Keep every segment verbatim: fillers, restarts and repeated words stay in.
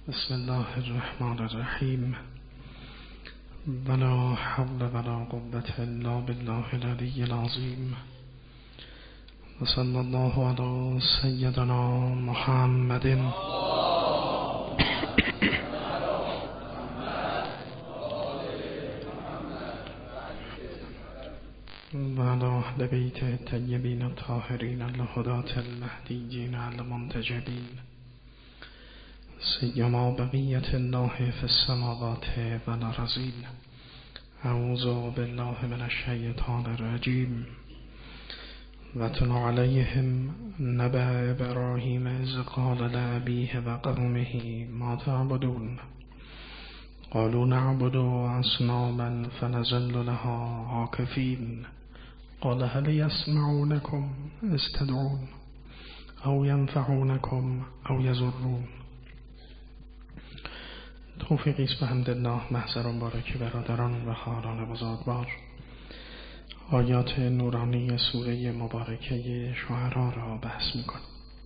بسم الله الرحمن الرحیم ولا حول ولا قوة الا بالله العلی العظیم و صلی الله علی سیدنا محمد و علی اهل بیت الطیبین الطاهرین الهداة المهدیین المنتجبین سیما بقیت الله فی السماوات و الارضین. اعوذ بالله من الشیطان الرجیم. واتل علیهم نبأ ابراهیم اذ قال لأبیه و قومه ما تعبدون قالوا نعبد اصناما فنظل لها عاکفین قال هل یسمعونکم اذ تدعون او ینفعونکم او یضرون. توفیقی است به حمدالله. محضر مبارک برادران و خواهران بزرگوار، آیات نورانی سوره مبارکه شعرا را بحث می‌کنیم.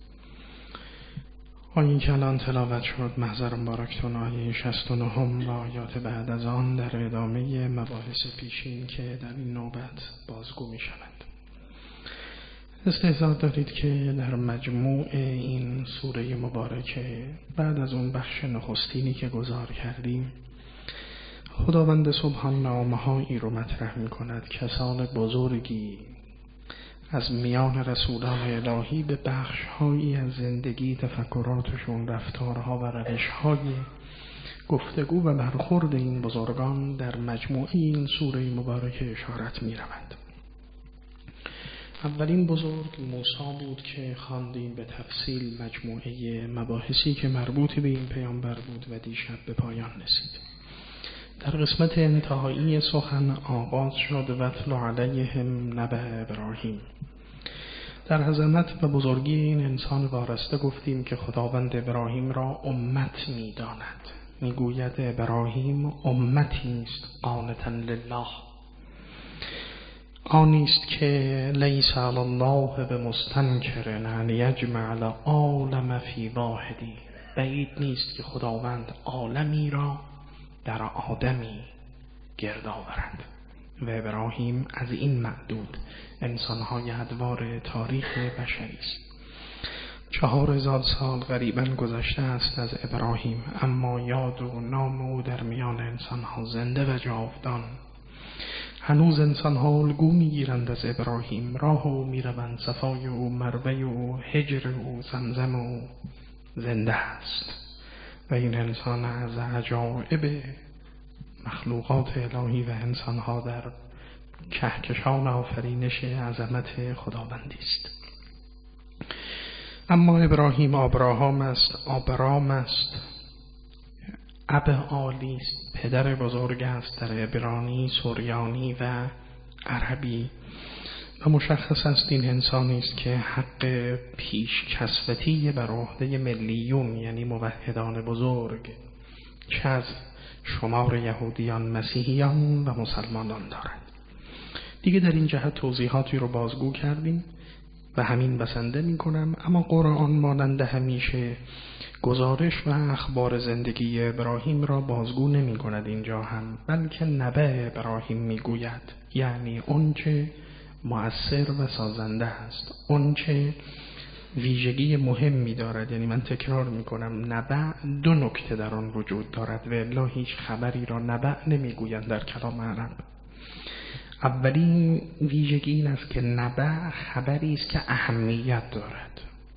آیه که الان تلاوت شد محضر مبارکتون آیه شصت و نه و آیات بعد از آن در ادامه مباحث پیشین که در این نوبت بازگو می‌شوند. استحضار دارید که در مجموع این سوره مبارکه بعد از اون بخش نخستینی که گذار کردیم، خداوند سبحان نامه‌هایی رو مطرح می کند. کسان بزرگی از میان رسولان الهی به بخش‌هایی از زندگی، تفکراتشون، رفتارها و روش‌های گفتگو و برخورد این بزرگان در مجموع این سوره مبارکه اشارت می روند. اولین بزرگ موسی بود که خواندیم به تفصیل مجموعه مباحثی که مربوط به این پیامبر بود و دیشب به پایان رسید. در قسمت انتهایی سخن آغاز شد واتل علیهم نبأ ابراهیم. در عظمت و بزرگی این انسان وارسته گفتیم که خداوند ابراهیم را امت می داند. می گوید ابراهیم امتی است قانتا لله، آنیست که لیس علی الله بمستنکر ان یجمع العالم فی واحدی. بعید نیست که خداوند عالمی را در آدمی گرد آورد و ابراهیم از این معدود انسانهای ادوار تاریخ بشری است. چهار هزار سال قریباً گذشته است از ابراهیم، اما یاد و نام او در میان انسانها زنده و جاودان. هنوز انسان ها الگو می گیرند از ابراهیم، راه او می روند، صفای او، مروه او، هجر او، زمزم او زنده است و این انسان از عجایب مخلوقات الهی و انسان ها در کهکشان آفرینش عظمت خداوندی است. اما ابراهیم آبراهام است، آبرام است، اب عالی است، پدر بزرگ است در عبرانی، سریانی و عربی و مشخص است این انسانی است که حق پیشکسوتی بر عهده ملیون یعنی موحدان بزرگ چه از شمار یهودیان، مسیحیان و مسلمانان دارد. دیگه در این جهت توضیحاتی رو بازگو کردیم و همین بسنده می کنم. اما قرآن مانند همیشه گزارش و اخبار زندگی ابراهیم را بازگو نمی کند اینجا هم، بلکه نبأ ابراهیم می گوید، یعنی اون چه مؤثر و سازنده است، اون چه ویژگی مهمی دارد. یعنی من تکرار می کنم نبأ دو نکته در آن وجود دارد و الا هیچ خبری را نبأ نمی گویند در کلام عرب. اولین ویژگی این است که نبأ خبری است که اهمیت دارد،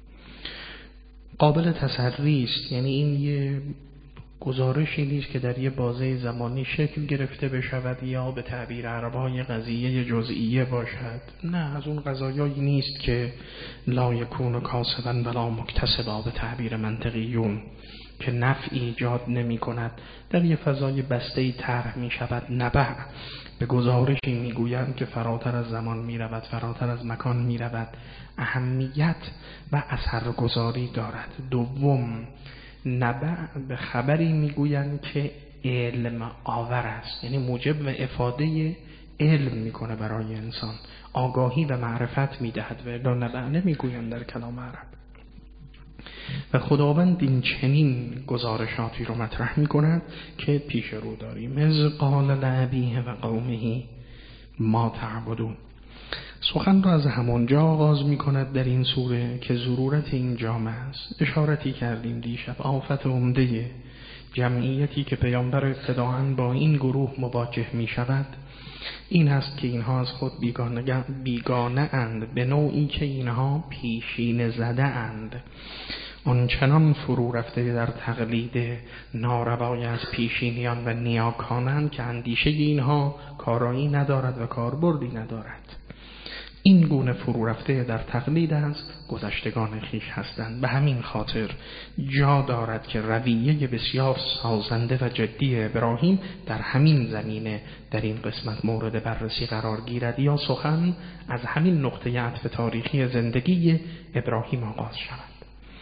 قابل تسری است. یعنی این یه گزارشی نیست که در یه بازه زمانی شکل گرفته بشود یا به تعبیر عربای قضیه جزئیه باشد. نه، از اون قضایایی نیست که لا یکون کاسبا ولا مکتسبا به تعبیر منطقیون، که نفع ایجاد نمی کند، در یه فضای بسته‌ای طرح می شود. نبأ به گزارشی می گویند که فراتر از زمان می رود، فراتر از مکان می رود، اهمیت و اثرگذاری دارد. دوم، نبأ به خبری می گویند که علم آور است، یعنی موجب و افاده علم می کنه برای انسان، آگاهی و معرفت می دهد و الا نبأ نمی گویند در کلام عرب. و خداوند این چنین گزارشاتی رو مطرح می کند که پیش رو داریم. از قال لأبیه و قومه ما تعبدون. سخن را از همونجا آغاز می کند در این سوره که ضرورت این جامعه است. اشارتی کردیم دیشب. آفت عمده جمعیتی که پیامبر ابتداءً با این گروه مواجه می شود این است که اینها از خود بیگانه, بیگانه اند، به نوعی که اینها پیشین زده اند، آنچنان فرو رفته در تقلید ناروای از پیشینیان و نیاکانند که اندیشه اینها کارایی ندارد و کاربردی ندارد. این گونه فرو رفته در تقلید از گذشتگان خویش هستند. به همین خاطر جا دارد که رویه بسیار سازنده و جدی ابراهیم در همین زمینه در این قسمت مورد بررسی قرار گیرد یا سخن از همین نقطه عطف تاریخی زندگی ابراهیم آغاز شود.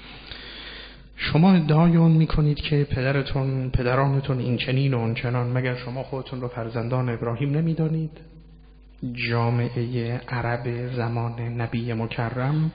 شما ادعای اون میکنید که پدرتون پدرانتون این چنین و اون چنان، مگر شما خودتون رو فرزندان ابراهیم نمیدانید؟ جامعه عرب زمان نبی مکرم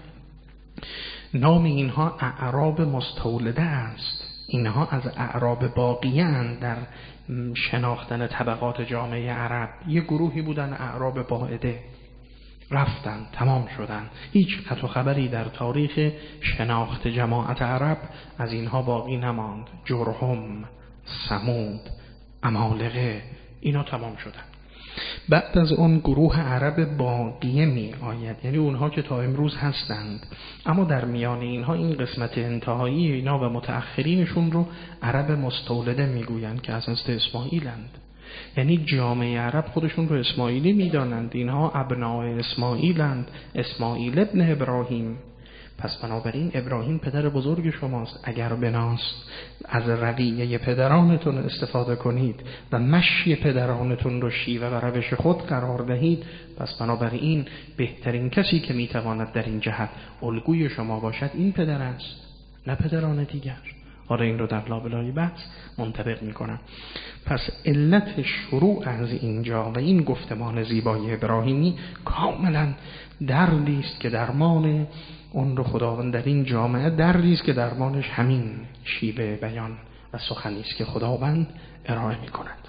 نام اینها اعراب مستولده است. اینها از اعراب باقیه اند در شناختن طبقات جامعه عرب. یه گروهی بودن اعراب باعده، رفتن، تمام شدن، هیچ خط و خبری در تاریخ شناخت جماعت عرب از اینها باقی نماند. جرهم، ثمود، عمالقه، اینا تمام شدن. بعد از اون گروه عرب باقیه می آید، یعنی اونها که تا امروز هستند، اما در میان اینها این قسمت انتهایی اینا و متأخرینشون رو عرب مستولده میگویند که از نسل اسماعیلند. یعنی جامعه عرب خودشون رو اسماعیلی میدانند، اینها ابناء اسماعیلند، اسماعیل ابن ابراهیم. پس بنابراین ابراهیم پدر بزرگ شماست. اگر بناست از رویه پدرانتون استفاده کنید و مشی پدرانتون رو شیوه و روش خود قرار دهید، پس بنابراین بهترین کسی که میتواند در این جهت الگوی شما باشد این پدر است، نه پدران دیگر. آره این رو در لابلای بحث منطبق میکنم. پس علت شروع از اینجا و این گفتمان زیبای ابراهیمی کاملا دردی است که درمان اون رو خداوند در این جامعه دردی است که درمانش همین شیوه بیان و سخنی است که خداوند ارائه میکند.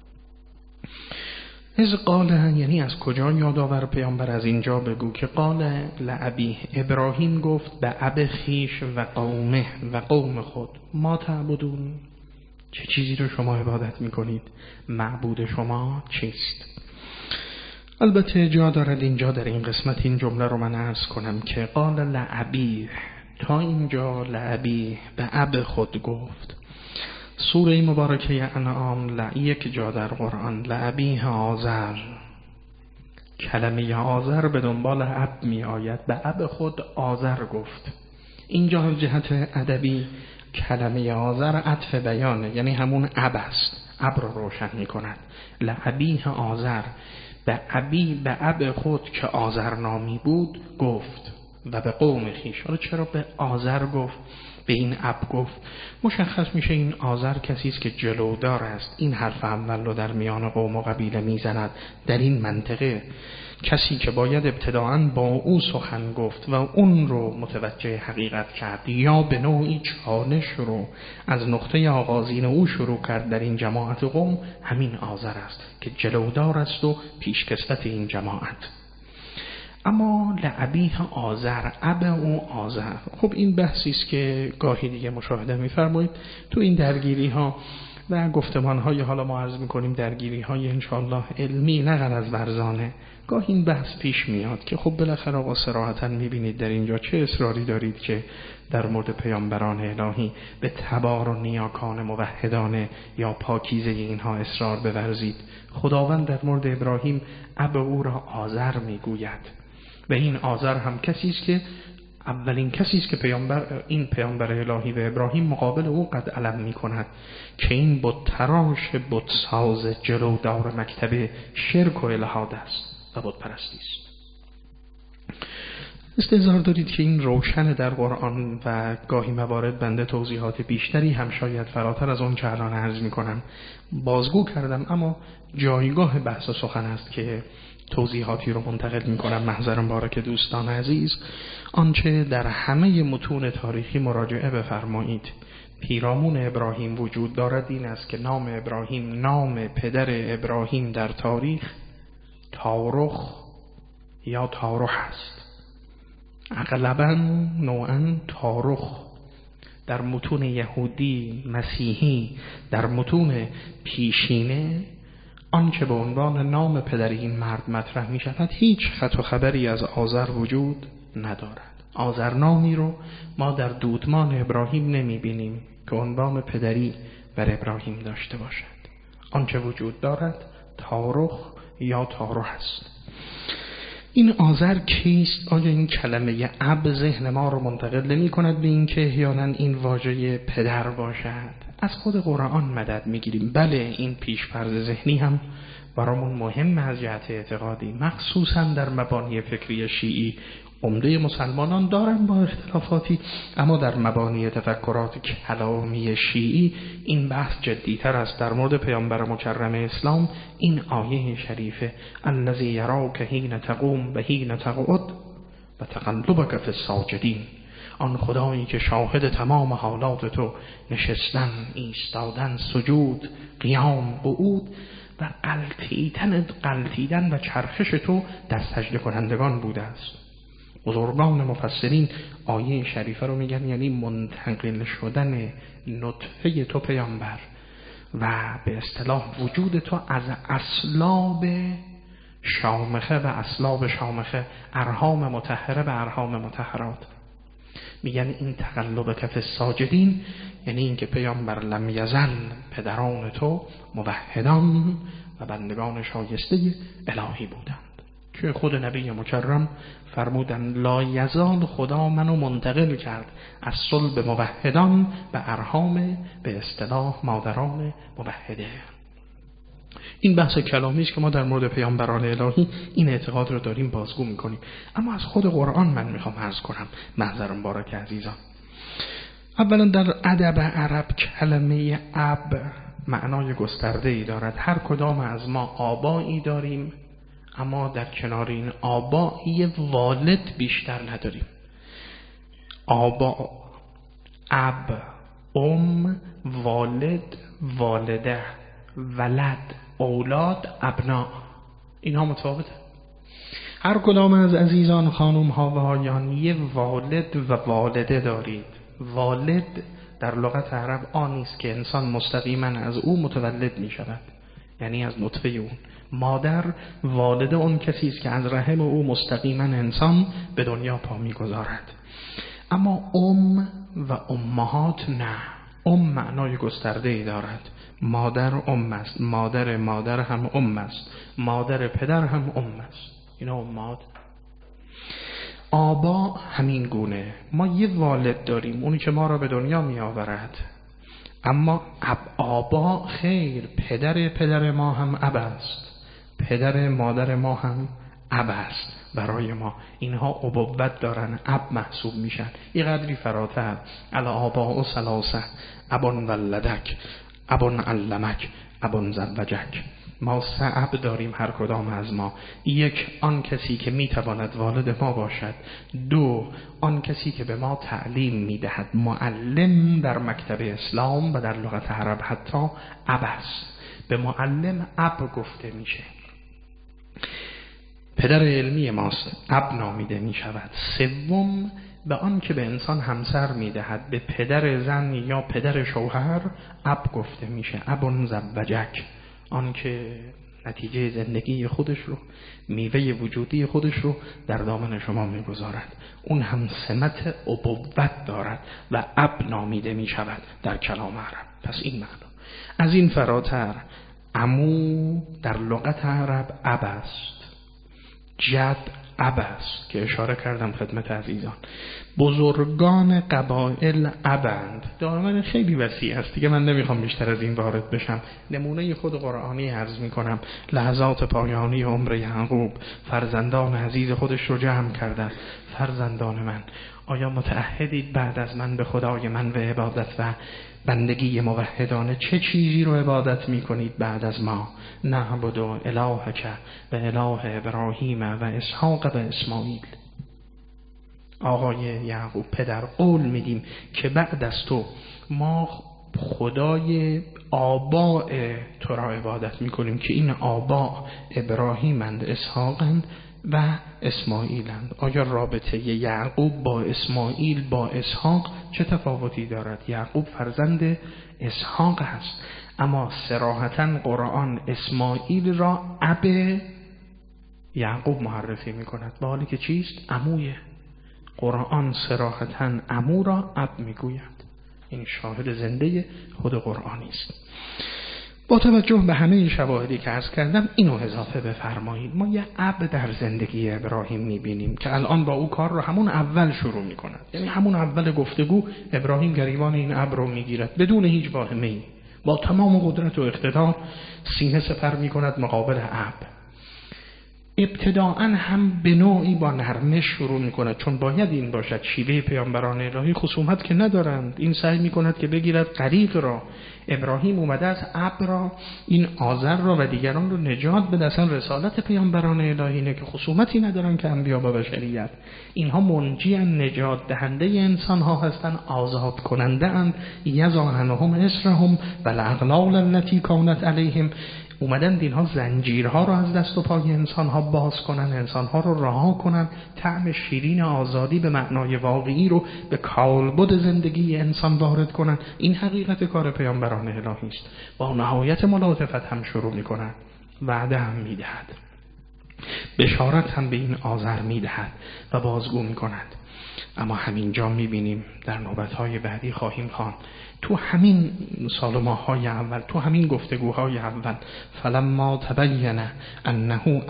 از قال، یعنی از کجا یادآور پیامبر از اینجا بگو که قال لأبیه، ابراهیم گفت به اب خویش و قومه و قوم خود، ما تعبدون، چه چیزی رو شما عبادت میکنید، معبود شما چیست؟ البته جا دارد اینجا در این قسمت این جمله رو من عرض کنم که قال لأبیه، تا اینجا لأبیه به اب خود گفت. سوره مبارکه انعام یک جا در قرآن لأبیه آذر، کلمه آذر به دنبال اب می آید، به اب خود آذر گفت. اینجا از جهت ادبی کلمه آذر عطف بیانه، یعنی همون اب است، اب رو روشن می کند. لأبیه آذر، به ابی به اب خود که آذر نامی بود گفت و به قوم خویش. حالا چرا به آذر گفت، به این اب گفت؟ مشخص میشه این آذر کسی است که جلودار است. این حرف اول رو در میان قوم و قبیله میزند. در این منطقه کسی که باید ابتداعاً با او سخن گفت و اون رو متوجه حقیقت کرد یا به نوعی چالش رو از نقطه آغازین او شروع کرد در این جماعت قوم، همین آذر است که جلودار است و پیشکسوت این جماعت. اما لأبیه آذر، اب او آذر. خب این بحثی است که گاهی دیگه مشاهده می‌فرمایید تو این درگیری ها و گفتمان های، حالا ما عرض می‌کنیم درگیری های انشاءالله علمی نه غرض ورزانه، گاهی این بحث پیش میاد که خب بالاخره آقا صراحتاً می‌بینید در اینجا چه اصراری دارید که در مورد پیامبران الهی به تبار و نیاکان موحدانه یا پاکیزه اینها اصرار بورزید. خداوند در مورد ابراهیم اب او را آذر میگوید و این آذر هم کسی است که اولین کسی است که پیامبر این پیامبر الهی و ابراهیم مقابل او قد علم میکند که این بت تراش بت ساز جلودار مکتب شرک و الحاد است و بت پرستی است. استظهار دارید که این روشن در قرآن و گاهی موارد بنده توضیحات بیشتری هم شاید فراتر از اون چه الان عرض میکنم بازگو کردم، اما جایگاه بحث و سخن است که توضیحاتی رو منتقل میکنم محضر مبارک دوستان عزیز. آنچه در همه متون تاریخی مراجعه بفرمایید پیرامون ابراهیم وجود دارد این است که نام ابراهیم نام پدر ابراهیم در تاریخ تارخ یا تارخ است. اغلباً نوعاً تارخ در متون یهودی مسیحی در متون پیشینه آنچه به عنوان نام پدر این مرد مطرح می شود هیچ خط و خبری از آذر وجود ندارد. آذر نامی رو ما در دودمان ابراهیم نمی بینیم که عنوان پدری بر ابراهیم داشته باشد. آنچه وجود دارد تارخ یا تارخ است. این آذر کیست؟ آیا این کلمه اب ذهن ما رو منتقل نمی کند به این که احیانا این واژه پدر باشد؟ از خود قرآن مدد می گیریم. بله این پیش‌فرض ذهنی هم برامون مهم از جهت اعتقادی، مخصوصا در مبانی فکری شیعی. عمده مسلمانان دارن با اختلافاتی، اما در مبانی تفکرات کلامی شیعی این بحث جدیتر است. در مورد پیامبر مکرم اسلام این آیه شریفه الذی یراک حین تقوم و حین تقعد و تقلبک فی الساجدین، آن خدایی که شاهد تمام حالات تو، نشستن، ایستادن، سجود، قیام، قعود و قلتیدن قلتیدن و چرخش تو در سجده کنندگان بوده است. بزرگان مفسرین آیه شریفه رو میگن یعنی منتقل شدن نطفه تو پیامبر و به اصطلاح وجود تو از اصلاب شامخه و اصلاب شامخه، ارحام مطهره به ارحام مطهرات. میگن این تقلب کف ساجدین یعنی این که پیامبر لم یزل پدران تو موحدان و بندگان شایسته الهی بودند که خود نبی مکرم فرمودن لا یزال خدا منو منتقل کرد از صلب موحدان به ارحام به اصطلاح مادران موحده. این بحث کلامی است که ما در مورد پیامبران الهی این اعتقاد رو داریم بازگو میکنیم. اما از خود قرآن من میخوام عرض کنم محضر مبارک عزیزان. اولا در ادب عرب کلمه اب معنای گسترده‌ای دارد. هر کدام از ما آبایی داریم، اما در کنار این آبا یه والد بیشتر نداریم. آبا، اب، ام، والد، والده، ولد، اولاد، ابنا، اینها متفاوته. هر کدام از عزیزان خانم ها و آقایان یه والد و والده دارید. والد در لغت عرب آنی است که انسان مستقیما از او متولد می شود، یعنی از نطفه اون. مادر والده اون کسی است که از رحم او مستقیما انسان به دنیا پا می‌گذارد. اما ام و امهات نه. ام معنای گسترده‌ای دارد. مادر ام است، مادر مادر هم ام است، مادر پدر هم ام است. اینا امهات. آبا همین گونه. ما یه والد داریم، اونی که ما را به دنیا می آورد. اما اب آبا خیر، پدر پدر ما هم اب است، پدر مادر ما هم اب است برای ما. اینها ابوت دارن، اب محسوب میشن. یه قدری فراتر. الا آبا و سلاسه ابون ولدک ابون علمک ابون زوجک. ما سه اب داریم هر کدام از ما. یک، آن کسی که میتواند والد ما باشد. دو، آن کسی که به ما تعلیم میدهد. معلم در مکتب اسلام و در لغت عرب حتی اب است. به معلم اب گفته میشه. پدر علمی ماست، اب نامیده می شود. سوم، به آن که به انسان همسر می دهد، به پدر زن یا پدر شوهر اب گفته میشه. ابون زوجک، آن که نتیجه زندگی خودش رو، میوه وجودی خودش رو در دامن شما می گذارد. اون هم سمت ابوت دارد و اب نامیده می شود در کلام عرب. پس این معنا. از این فراتر عمو در لغت عرب اب است، جد اب است که اشاره کردم خدمت عزیزان. بزرگان قبایل ابند. دامن خیلی وسیع است دیگه، من نمیخوام بیشتر از این وارد بشم. نمونه خود قرآنی عرض میکنم. لحظات پایانی عمر یعقوب فرزندان عزیز خودش رو جمع کردن. فرزندان من، آیا متعهدید بعد از من به خدای من و عبادت و بندگی موحدانه چه چیزی رو عبادت میکنید بعد از ما؟ نعبد الهک و اله ابراهیم و اسحاق و اسماعیل. آقای یعقوب پدر قول میدیم که بعد از تو ما خدای آباء تو را عبادت میکنیم که این آباء ابراهیمند، اسحاقند و اسماعیلند. آیا رابطه یعقوب با اسماعیل با اسحاق چه تفاوتی دارد؟ یعقوب فرزند اسحاق است، اما صراحتاً قرآن اسماعیل را اب یعقوب معرفی میکند، با حالی که چیست؟ عمویه. قرآن صراحتاً عمو را اب میگوید. این شاهد زنده خود قرآنی است. با توجه به همه شواهدی که عرض کردم اینو اضافه بفرمایید. ما یه اب در زندگی ابراهیم میبینیم که الان با او کار رو همون اول شروع میکند، یعنی همون اول گفتگو ابراهیم گریبان این اب رو میگیرد بدون هیچ واهمه‌ای، با تمام قدرت و اقتدار سینه سپر میکند مقابل اب. ابتداءً هم به نوعی با نرمش شروع میکند، چون باید این باشد شیوه پیامبران الهی، خصومت که ندارند. این سعی میکند که بگیرد غریق را. ابراهیم اومده از اب را، این آذر را و دیگران رو نجات بده. اصلا رسالت پیامبران الهی اینه که خصومتی ندارن که انبیا با بشریت. اینها منجی نجات دهنده انسان ها هستن، آزاد کننده اند. یزعنهم اسرهم و الاغلال التي كانت علیهم. اومدن اینها زنجیرها رو از دست و پای انسانها باز کنن، انسانها رو رها کنن، طعم شیرین آزادی به معنای واقعی رو به کالبد زندگی انسان وارد کنن. این حقیقت کار پیامبران الهی است. با نهایت ملاطفت هم شروع میکنن، وعده هم میدهد، بشارت هم به این آذر میدهد و بازگو میکند. اما همینجا میبینیم، در نوبتهای بعدی خواهیم خواند، تو همین سال و ماه‌های اول، تو همین گفتگوهای اول، فلما تبین انه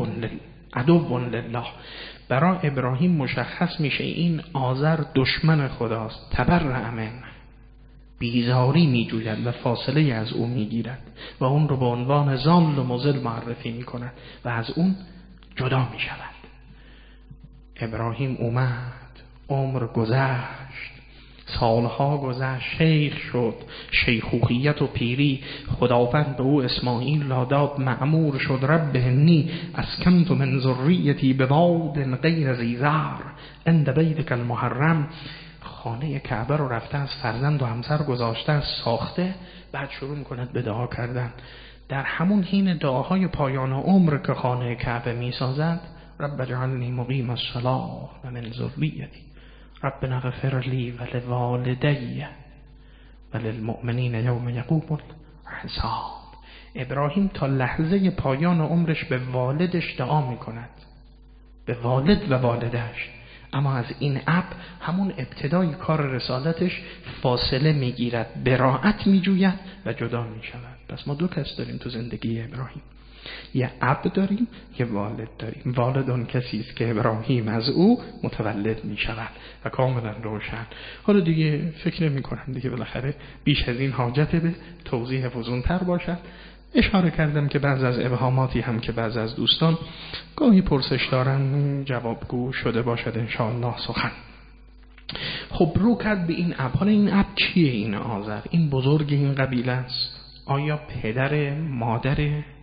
عدو لله، برای ابراهیم مشخص میشه این آذر دشمن خداست. تبرأ منه، بیزاری میجوید و فاصله از او میگیرد و اون رو به عنوان ضال و مضل معرفی میکند و از اون جدا میشود. ابراهیم اومد، عمر گذشت، سالها گذشت، شیخ شد، شیخوخیت و پیری خداوند به او اسماعیل را داد، مأمور شد رب انی اسکنت من ذریتی بواد غیر ذی زرع عند بیتک المحرم. خانه کعبه رو رفته از فرزند و همسر گذاشته، از ساخته، بعد شروع میکند به دعا کردن. در همون حین دعاهای پایان عمر که خانه کعبه میسازد، رب اجعلنی مقیم الصلاة و من ذریتی ربنا اغفر لی و لوالدی و للمؤمنین یوم یقوم الحساب. ابراهیم تا لحظه پایان عمرش به والدش دعا میکند، به والد و والدش، اما از این اب همون ابتدای کار رسالتش فاصله میگیرد، براءت میجوید و جدا میشود. پس ما دو کس داریم تو زندگی ابراهیم، یه اب داریم، یه والد داریم. والد اون کسی است که ابراهیم از او متولد می شود و کاملا روشن. حالا دیگه فکر نمی کنم دیگه بالاخره بیش از این حاجت به توضیح فزونتر باشد. اشاره کردم که بعض از ابهاماتی هم که بعض از دوستان گاهی پرسش دارن جوابگو شده باشد انشاءالله سخن. خب رو کرد به این اب. حالا این اب چیه؟ این آذر، این بزرگ این قبیله است. آیا پدر مادر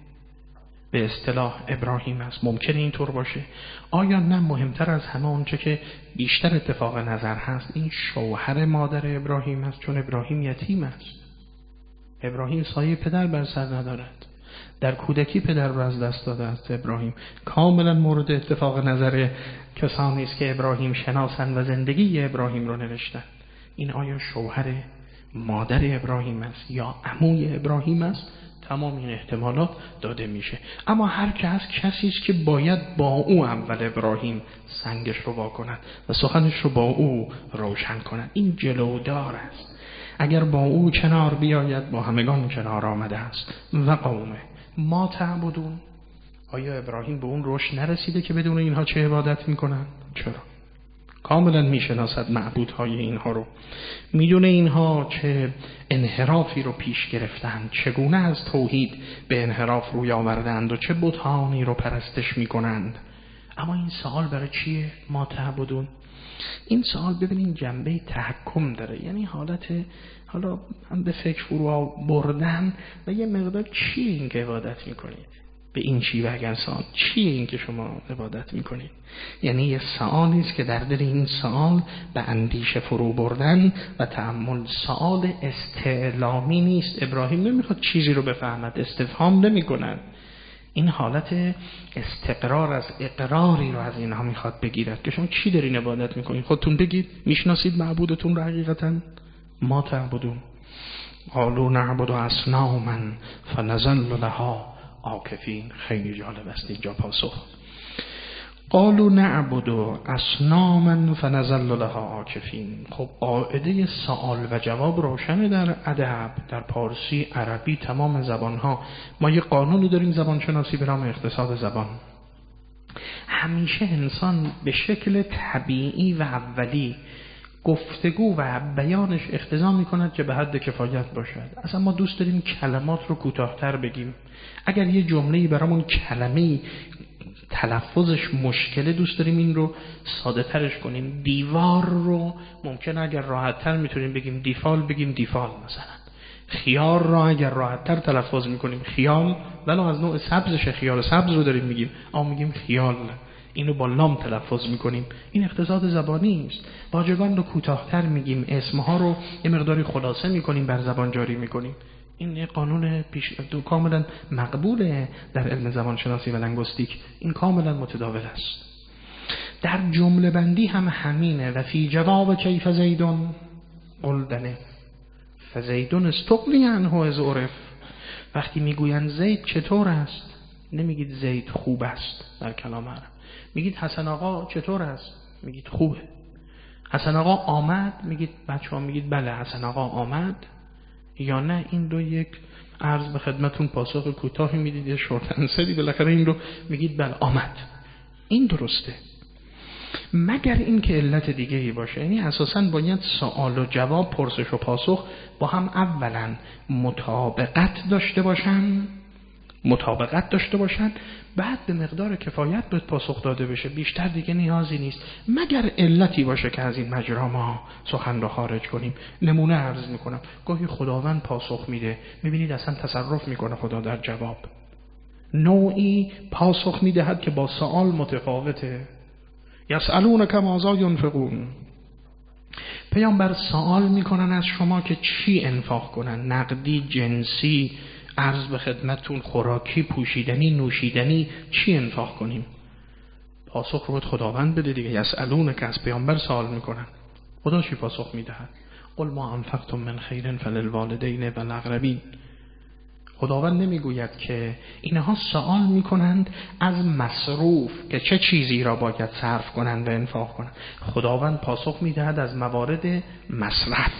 به اصطلاح ابراهیم است؟ ممکنه اینطور باشه. آیا نه مهمتر از همه آنچه که بیشتر اتفاق نظر هست، این شوهر مادر ابراهیم است، چون ابراهیم یتیم است. ابراهیم سایه پدر بر سر ندارد، در کودکی پدر را از دست داده است. ابراهیم کاملا مورد اتفاق نظر کسانی است که ابراهیم شناسند و زندگی ابراهیم را نوشتند. این آیا شوهر مادر ابراهیم است یا عموی ابراهیم است؟ تمام این احتمالات داده میشه. اما هر که هست کسی است که باید با او اول ابراهیم سنگش رو وا کند و سخنش رو با او روشن کند. این جلودار است. اگر با او کنار بیاید، با همگان کنار آمده است. و قومه ما تعبدون. آیا ابراهیم به اون رشد نرسیده که بدون اینها چه عبادت میکنن؟ چرا؟ کاملا میشناسد معبودهای اینها رو، میدونه اینها چه انحرافی رو پیش گرفتند، چگونه از توحید به انحراف روی آوردند و چه بتانی رو پرستش میکنند. اما این سوال برای چیه؟ ما تعبدون. این سوال ببینین جنبه تحکم داره، یعنی حالت حالا هم به فکر فرو بردن و یه مقدار چی این که عبادت میکنید به این شیوه. اگر سوال چیه این که شما عبادت میکنید، یعنی یه سوالی است که در دل این سوال به اندیشه فرو بردن و تأمل. سوال استعلامی نیست، ابراهیم نمیخواد چیزی رو بفهمد، استفهام نمیکنن. این حالت استقرار از اقراری رو از اینها میخواد بگیرد که شما چی دارین عبادت میکنید، خودتون بگید میشناسید معبودتون رو حقیقتا؟ ما تعبدون قالوا نعبد اصناما فنظل لها عاکفین. خیلی جالب است اینجا پاسخ. قالوا نعبد اصناما فنظل لها عاکفین. خب قاعده سوال و جواب روشنه در ادب، در پارسی، عربی، تمام زبانها. ما یه قانونی داریم زبان شناسی به نام اقتصاد زبان. همیشه انسان به شکل طبیعی و اولی گفتگو و بیانش اقتضا میکند که به حد کفایت باشد. اصلا ما دوست داریم کلمات رو کوتاه‌تر بگیم. اگر یه جمله‌ای برامون کلمه‌ای تلفظش مشکله، دوست داریم این رو ساده ترش کنیم. دیوار رو ممکنه اگر راحت تر میتونیم بگیم دیفال، بگیم دیفال مثلا. خیار رو اگر راحت تر تلفظ میکنیم خیال، ولو از نوع سبزش خیار سبز رو داریم میگیم، اما میگیم خیال، اینو با لام تلفظ میکنیم. این اقتصاد زبانی است. واژگان رو کوتاه‌تر میگیم، اسمها رو یه مقداری خلاصه میکنیم، بر زبان جاری میکنیم. این قانون پیش دو کاملا مقبوله در علم زبان شناسی و لنگوستیک، این کاملا متداول است. در جمله بندی هم همینه. و فی جواب کیف زیدون قلدنه فزیدون استقلی عنه از عرف. وقتی میگوین زید چطور است، نمیگید زید خوب است در کلام عرب، میگید حسن آقا چطور است، میگید خوبه. حسن آقا آمد، میگید بچه ها میگید بله حسن آقا آمد یا نه. این رو یک عرض به خدمتون پاسخ کوتاهی میدید، یه شورت انسری، بالاخره این رو میگید بله آمد. این درسته، مگر این که علت دیگه‌ای باشه. یعنی اساساً باید سوال و جواب، پرسش و پاسخ با هم اولا مطابقت داشته باشن مطابقت داشته باشن بعد به مقدار کفایت باید پاسخ داده بشه، بیشتر دیگه نیازی نیست، مگر علتی باشه که از این مجرا ما سخن را خارج کنیم. نمونه عرض میکنم، گاهی خداوند پاسخ میده، میبینید اصلا تصرف میکنه خدا در جواب، نوعی پاسخ میدهد که با سوال متفاوته. یسألونک ماذا ینفقون، پیامبر سوال میکنن از شما که چی انفاق کنن، نقدی، جنسی، عرض به خدمتون خوراکی، پوشیدنی، نوشیدنی، چی انفاق کنیم؟ پاسخ رو خداوند بده دیگه. یسألونک از پیامبر سوال میکنن، خدا چی پاسخ میدهد؟ قل ما انفقتم من خیر فللوالدین والاقربین. خداوند نمیگوید که اینها سوال میکنند از مصروف که چه چیزی را باید صرف کنند و انفاق کنند. خداوند پاسخ میدهد از موارد مصرف.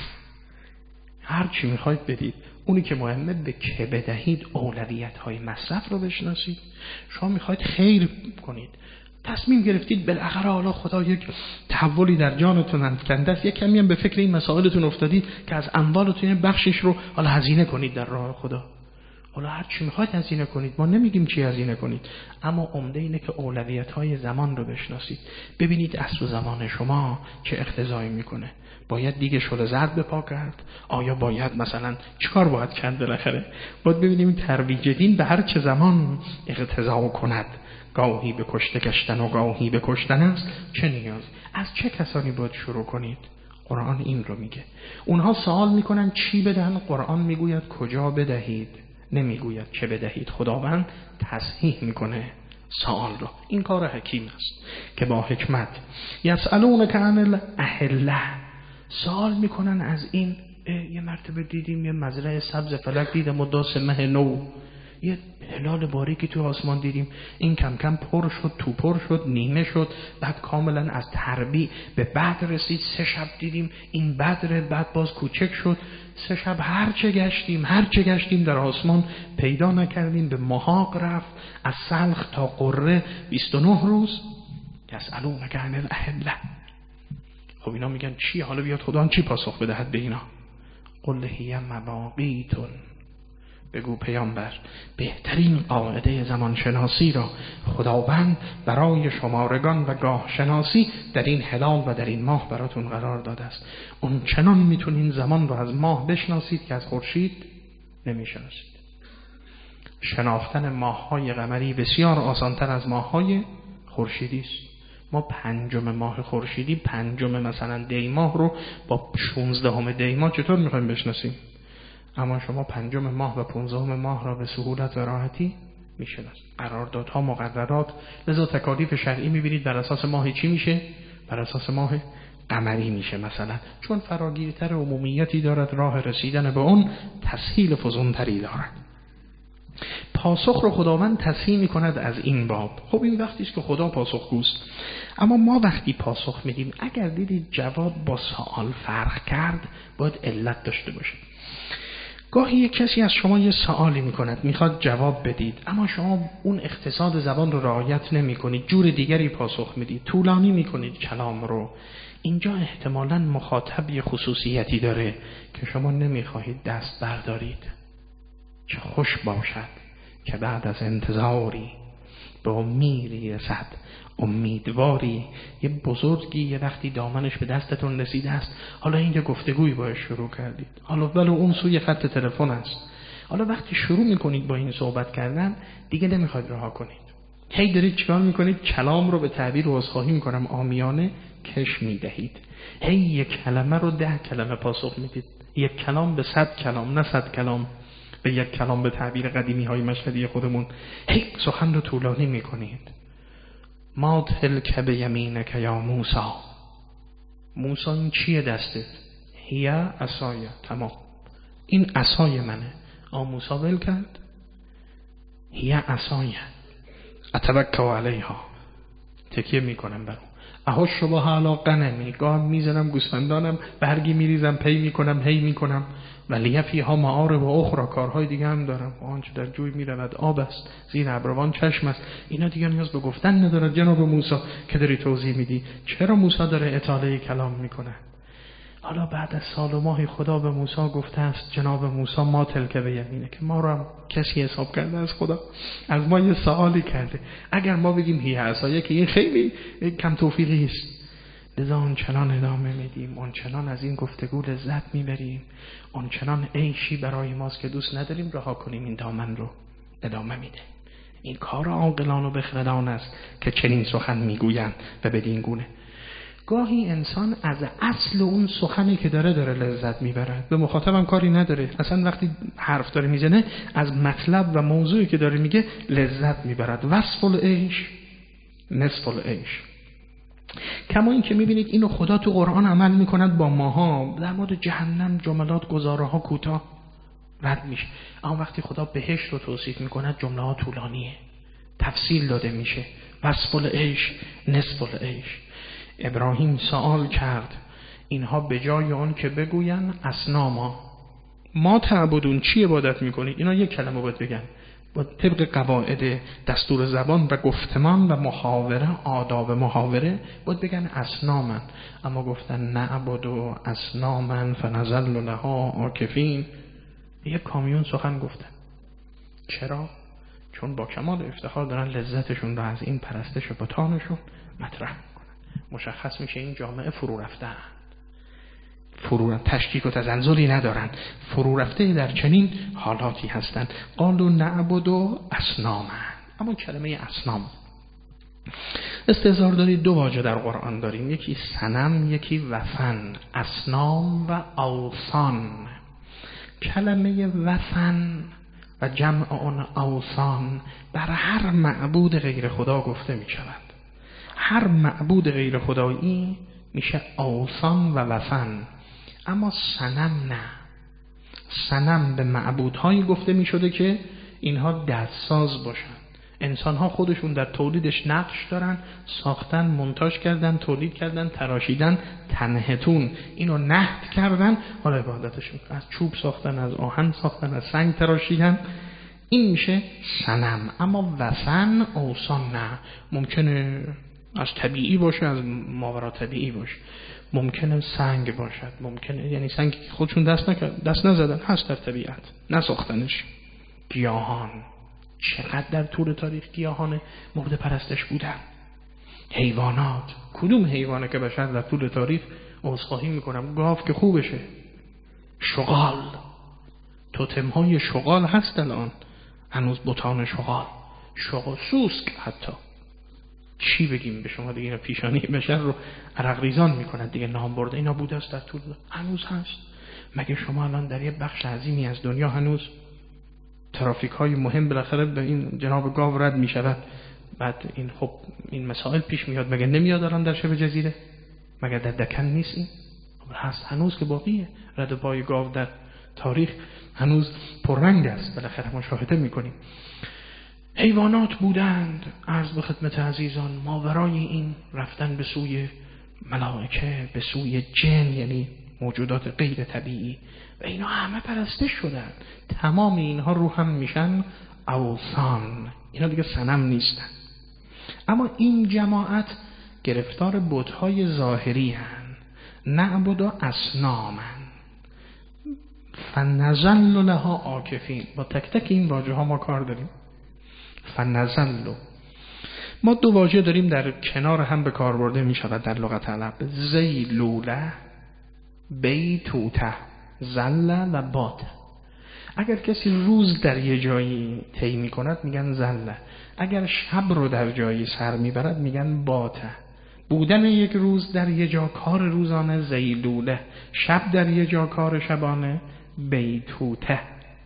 هر چی میخواید بدید، اونی که مهمه به که بدهید، اولویت های مصرف رو بشناسید. شما میخواید خیر کنید، تصمیم گرفتید بالاخره حالا خدا یک تحولی در جانتون افکنده است، یک کمی هم به فکر این مسائلتون افتادید که از اموالتون بخشش رو حالا هزینه کنید در راه خدا. حالا هر چی میخواید هزینه کنید، ما نمیگیم چی هزینه کنید، اما عمده اینه که اولویت های زمان رو بشناسید. ببینید عصر زمان شما چه اقتضایی میکنه. باید دیگه شل زرد به پا کرد؟ آیا باید مثلا چیکار باید کرد؟ بالاخره باید ببینیم ترویج دین به هر چه زمان اقتضا کند. گاهی به کشته گشتن و گاهی به کشتن است، چه نیاز؟ از چه کسانی باید شروع کنید؟ قرآن این رو میگه. اونها سوال میکنن چی بدن، قرآن میگوید کجا بدهید، نمیگوید چه بدهید. خداوند تصحیح میکنه سوال رو. این کار حکیم است که با حکمت. یسألونک عن الاهله، سوال میکنن از این. یه مرتبه دیدیم یه مزرعه سبز فلک دیدم و داس مه نو، یه هلال باریکی تو آسمان دیدیم، این کم کم پر شد، تو پر شد، نیمه شد، بعد کاملا از تربی به بدر رسید. سه شب دیدیم این بدر، بعد باز کوچک شد. سه شب هر چه گشتیم هر چه گشتیم در آسمان پیدا نکردیم. به محاق رفت، از سلخ تا قره بیست و نه روز. یسألونک عن الاهله. خب اینا میگن چی؟ حالا بیاد خدا چی پاسخ بدهد به اینا؟ قل هی مواقیت بگو پیامبر بهترین قاعده زمانشناسی را خداوند برای شمارگان و گاه شناسی در این هلال و در این ماه براتون قرار داده است. اون چنان میتونین زمان رو از ماه بشناسید که از خورشید نمیشناسید. شناختن ماه‌های قمری بسیار آسان‌تر از ماه‌های خورشیدی است. ما پنجم ماه خورشیدی، پنجم مثلا دی ماه رو با شانزدهم دی ماه چطور میخوایم بشناسیم؟ اما شما پنجم ماه و پانزدهم ماه را به سهولت و راحتی میشناسید. قراردادها، مقررات، لذا تکالیف شرعی میبینید بر اساس ماه چی میشه؟ بر اساس ماه قمری میشه مثلا، چون فراگیرتر عمومیتی دارد، راه رسیدن به اون تسهیل فزونتری دارد. پاسخ رو خداوند تصحیح میکند از این باب. خب این وقتی است که خدا پاسخگوست. اما ما وقتی پاسخ میدیم اگر دیدید جواب با سوال فرق کرد، باید علت داشته باشه. گاهی یک کسی از شما یه سوالی میکند، میخواد جواب بدید، اما شما اون اقتصاد زبان رو رعایت نمیکنید، جور دیگری پاسخ میدید، طولانی میکنید کلام رو. اینجا احتمالاً مخاطب یه خصوصیتی داره که شما نمیخواهید دست بردارید. چه خوش باشد که بعد از انتظاری به امیدی رسد امیدواری. یه بزرگی یه وقتی دامنش به دستتون رسیده است، حالا این یه گفتگوی باش شروع کردید، حالا ولو اون سوی خط تلفن است، حالا وقتی شروع میکنید با این صحبت کردن دیگه نمیخواید رها کنید. هی دارید چیکار میکنید؟ کلام رو به تعبیر عذرخواهی میکنم عامیانه کش میدهید. هی یک کلمه رو ده کلمه پاسخ میدید. یک کلام به صد کلام، نه صد کلام به یک کلام به تعبیر قدیمی های مشهدی خودمون. هی سخن رو طولانی میکنید. ما تلک بیمینک یا موسی. موسی این چیه دستت؟ هی عصای. تمام، این عصای منه. آ موسی ول کرد. هی عصای اتوکل علیها، تکیه میکنم بر اون. اهاش شبه علی غنمی، گام میزنم گوسفندانم، برگی میریزم پی میکنم هی میکنم. ولی فیها معارب و اخرى، کارهای دیگه هم دارم. آنچه در جوی میرود آب است، زیر ابروان چشم است. اینا دیگه نیاز به گفتن نداره. جناب موسی که داری توضیح میدی، چرا موسی داره اطاله کلام میکنه؟ حالا بعد از سال و ماهی خدا به موسی گفته است جناب موسی ما تلک بیمینه، که ما رو هم کسی حساب کرده از خدا، از ما یه سوالی کرده. اگر ما بگیم هی عصایه که این خیلی کم توفیقی است، لذا آنچنان ادامه میدیم، آنچنان از این گفتگو لذت میبریم، آنچنان عیشی برای ماست که دوست نداریم رها کنیم این دامن رو ادامه میده. این کار عاقلان و بخردان است که چنین سخن میگویند و بدین گونه. گاهی انسان از اصل اون سخنی که داره داره لذت میبرد، به مخاطبم کاری نداره، اصلا وقتی حرف داره میزنه از مطلب و موضوعی که داره میگه لذت میبرد. وصف العیش نصف العیش. کما این که میبینید اینو خدا تو قرآن عمل میکند با ماها. در مورد جهنم جملات گزاره ها کوتاه رد میشه، اما وقتی خدا بهشت رو توصیف میکند جمله ها طولانیه، تفصیل داده میشه. وصف العیش نصف العیش. ابراهیم سوال کرد، اینها به جای آن که بگوین اصناما ما تعبدون، چی عبادت میکنید، اینا یک کلمه باید بگن، با طبق قواعد دستور زبان و گفتمان و محاوره، آداب محاوره باید بگن اصنامن. اما گفتن نعبدو اصنامن فنظل لها عاکفین. یک کامیون سخن گفتن. چرا؟ چون با کمال افتخار دارن لذتشون رو از این پرستش بتانشون مطرح میکنن. مشخص میشه این جامعه فرو رفتن، فرو تشکیک و تزلزلی ندارن، فرو رفته در چنین حالاتی هستند. قالوا نعبد اصناما. اما کلمه اصنام استظهار دارید دو واژه در قرآن داریم، یکی صنم یکی وثن. اصنام و اوثان. کلمه وثن و جمع آن اوثان بر هر معبود غیر خدا گفته می شود. هر معبود غیر خدایی میشه اوثان و وثن. اما صنم نه. صنم به معبودهایی گفته می شده که اینها دستساز باشن. انسانها خودشون در تولیدش نقش دارن، ساختن، مونتاژ کردن، تولید کردن، تراشیدن، تنحتون، اینو نحت کردن، حالا عبادتشون از چوب ساختن، از آهن ساختن، از سنگ تراشیدن. این میشه صنم. اما وثن اوثان نه. ممکنه از طبیعی باشه، از ماورا طبیعی باشه، ممکنه سنگ باشد، ممکنه یعنی سنگ خودشون دست نکرد، دست نزدن، هست در طبیعت، نساختنش. گیاهان، چقدر در طول تاریخ گیاهان مورد پرستش بودن. حیوانات، کدوم حیوانه که بشر در طول تاریخ عذرخواهی میکنم گاو که خوبشه. شغال، توتم‌های شغال هست الان، هنوز بتان شغال، شغال سوسک حتی. چی بگیم به شما دیگه؟ اینا پیشانی بشر رو عرق ریزان میکنن دیگه، نام برده. اینا بوده است در طول، هنوز هست. مگه شما الان در یه بخش عظیمی از دنیا هنوز ترافیک های مهم بالاخره به این جناب گاو رد میشود، بعد این خب این مسائل پیش میاد، مگه نمیاد الان در شبه جزیره؟ مگه در دکن نیست این؟ هست هنوز که باقیه. رد پای گاو در تاریخ هنوز پررنگ است، بالاخره مشاهده میکنیم. حیوانات بودند، عرض به خدمت عزیزان، ماورای این رفتن به سوی ملائکه، به سوی جن، یعنی موجودات غیر طبیعی، و اینا همه پرستش شدن. تمام اینها رو هم میشن اوثان، اینا دیگه صنم نیستن. اما این جماعت گرفتار بت‌های ظاهری هن، نعبد و اصنامن فنظل لها عاکفین. با تک تک این واژه ها ما کار داریم. فنظل، ما دو واژه داریم در کنار هم به کار برده می شود در لغت عرب، زیلوله، بیتوته، زله و باته. اگر کسی روز در یه جایی طی می کند میگن زله، اگر شب رو در جایی سر میبرد میگن باته. بودن یک روز در یه جا کار روزانه زیلوله، شب در یه جا کار شبانه بیتوته.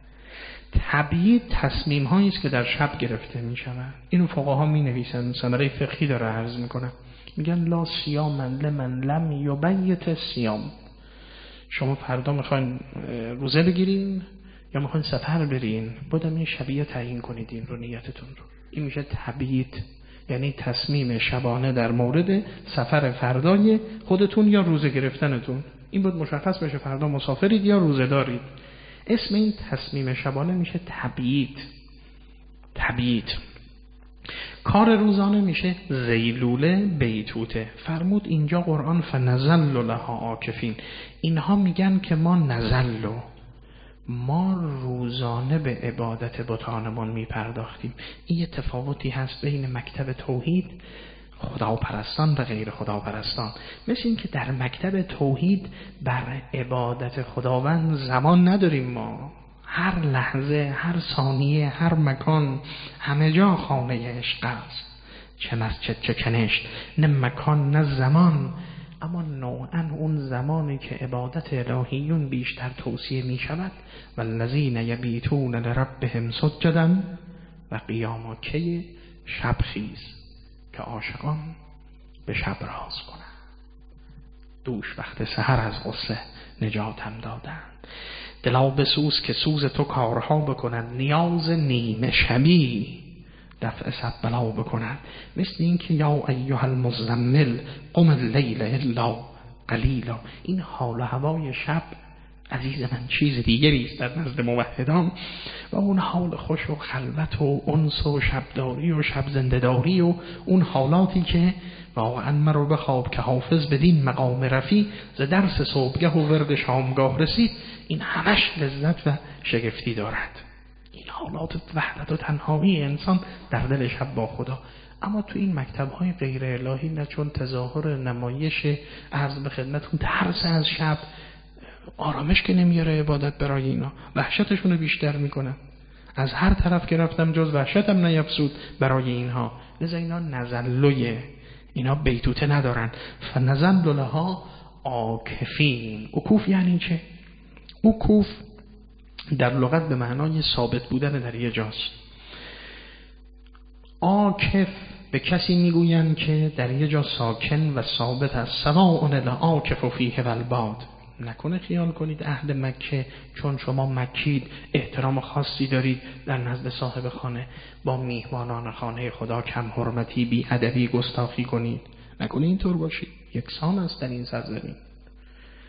تبیید تصمیم هایی است که در شب گرفته می شود. اینو فقها می نویسن، ثمره فقهی داره عرض می کنه، میگن لا صیام لمن لم یبیت صیام. شما فردا میخواین روزه بگیرین یا میخواین سفر برین، بودم این شبیه تعیین کنید این رو، نیتتون رو. این میشه تبیید، یعنی تصمیم شبانه در مورد سفر فردای خودتون یا روزه گرفتنتون. این بود مشخص بشه فردا مسافرید یا روزه دارید. اسم این تصمیم شبانه میشه تبیید. تبیید. کار روزانه میشه زیلوله بیتوته. فرمود اینجا قرآن فنزل لها عاکفین. اینها میگن که ما نزلو، ما روزانه به عبادت بتانمون میپرداختیم. این یه تفاوتی هست بین مکتب توحید، خداپرستان و غیر خداپرستان. مثل این که در مکتب توحید بر عبادت خداوند زمان نداریم ما. هر لحظه، هر ثانیه، هر مکان، همه جا خانه عشق است. چه مسجد چه کنشت، نه مکان نه زمان. اما نوعا اون زمانی که عبادت الهیون بیشتر توصیه می شود، والذین یبیتون لربهم سجدا و قیاما، که شب خیز که عاشقان به شب راز کنند. دوش وقت سحر از غصه نجاتم دادند. دلا بسوز که سوز تو کارها بکنند. نیاز نیمه شبی دفع صد بلا بکنند. مثل این که یا ایها المزمل قم اللیل الا قلیلا. این حال و هوای شب عزیز من چیز دیگری است در نزد موحدان، و اون حال خوش و خلوت و انس و شبداری و شب زنده‌داری و اون حالاتی که واقعا من رو بخواب که حافظ بدین مقام رفی، ز درس صبحگه و ورد شامگاه رسید. این همش لذت و شگفتی دارد، این حالات وحدت و تنهایی انسان در دل شب با خدا. اما تو این مکتب‌های غیر الهی نه، چون تظاهر نمایش عرض به خدمتون ترس از شب، آرامش که نمیاره عبادت برای اینا، وحشتشون رو بیشتر میکنن. از هر طرف که رفتم جز وحشتم نیفزود برای اینها. لذا اینا نزلویه، اینا بیتوته ندارن. فنزل لها عاکفین. عکوف یعنی چه؟ عکوف در لغت به معنای ثابت بودن در یه جاست. عاکف به کسی میگوین که در یه جا ساکن و ثابت است. سواء العاکف فیه والباد. نکنه خیال کنید اهل مکه چون شما مکید احترام خاصی دارید در نزد صاحب خانه، با میهمانان خانه خدا کم حرمتی، بی ادبی، گستاخی کنید. نکنه اینطور باشید. یکسان است در این سرزمین.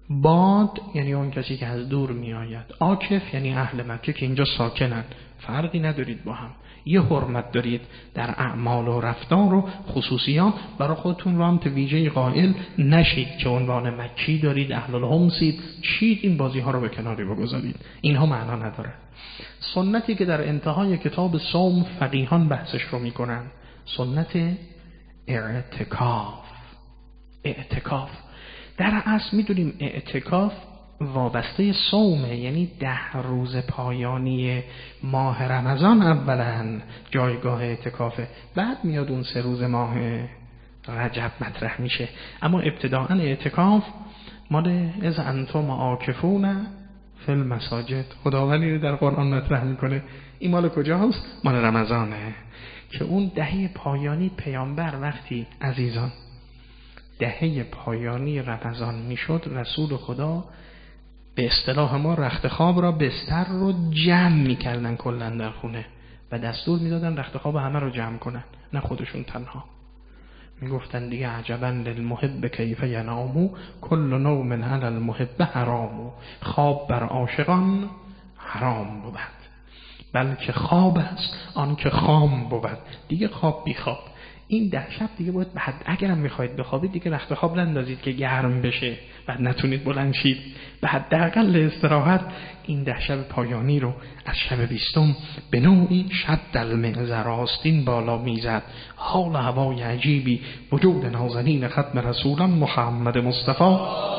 باد یعنی اون کسی که از دور می آید. عاکف یعنی اهل مکه که اینجا ساکنن. فرقی ندارید با هم، یه حرمت دارید در اعمال و رفتار و خصوصیات. برای خودتون رامت ویژه قائل نشید که عنوان مکی دارید، اهل الحمسید، چید. این بازی ها رو به کناری بگذارید، اینها معنا نداره. سنتی که در انتهای کتاب صوم فقیهان بحثش رو میکنن، سنت اعتکاف. اعتکاف در اصل میدونیم اعتکاف وابسته صومه، یعنی ده روز پایانی ماه رمضان اولا جایگاه اعتکافه، بعد میاد اون سه روز ماه رجب مطرح میشه. اما ابتداء اعتکاف مال از انتم عاکفون فی المساجد، خداوندی در قرآن مطرح میکنه. این مال کجاست؟ مال رمضانه که اون دهه پایانی پیامبر وقتی عزیزان دهه پایانی رمضان میشد، رسول خدا به اصطلاح ما رخت خواب را بستر رو جمع میکردن کلن در خونه و دستور میدادن رخت خواب همه رو جمع کنن، نه خودشون تنها. میگفتن دیگه عجبا للمحب کیف ینامو کل نوم علی المحب حرامو. خواب بر عاشقان حرام بود، بلکه خواب است آن که خام بود. دیگه خواب بی خواب این ده شب دیگه باید بعد اگرم میخواید بخوابید دیگه رخت خواب نندازید که گرم بشه بعد نتونید بلند شید. به حداقل استراحت این ده شب پایانی رو از شب بیستم به نوعی شد المعذر آستین بالا میزد. حال هوای عجیبی وجود نازنین ختم رسولان محمد مصطفی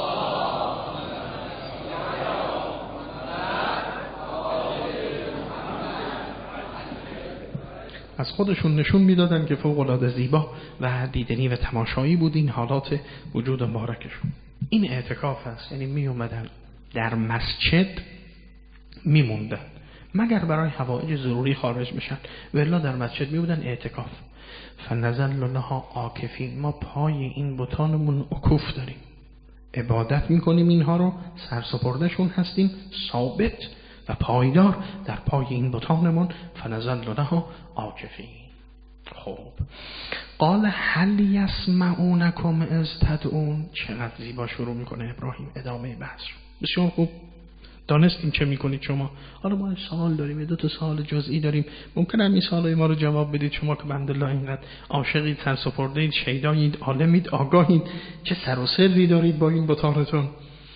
از خودشون نشون میدادن که فوق العاده زیبا و دیدنی و تماشایی بود این حالات وجود مبارکشون. این اعتکاف است، یعنی می اومدن در مسجد میموندن مگر برای حوائج ضروری خارج بشن، ولی در مسجد می بودن اعتکاف. فنزل لها عاکفین، ما پای این بتانمون عکوف داریم، عبادت میکنیم، اینها رو سرسپردهشون هستیم، ثابت و پایدار در پای این بتانمون. فنزل لها عاکفین. خب قال هل یسمعونکم اذ تدعون. چقدر زیبا شروع میکنه ابراهیم ادامه بحث. بسیار خوب دانستیم چه میکنید شما. حالا ما سوال داریم، دو تا سوال جزئی داریم، ممکنه این سوالای ما رو جواب بدید. شما که بندالله اینقدر عاشقید، سرسپرده‌اید، شیدایید، عالمید، آگاهید، چه سر و سری دارید با این بتانتون.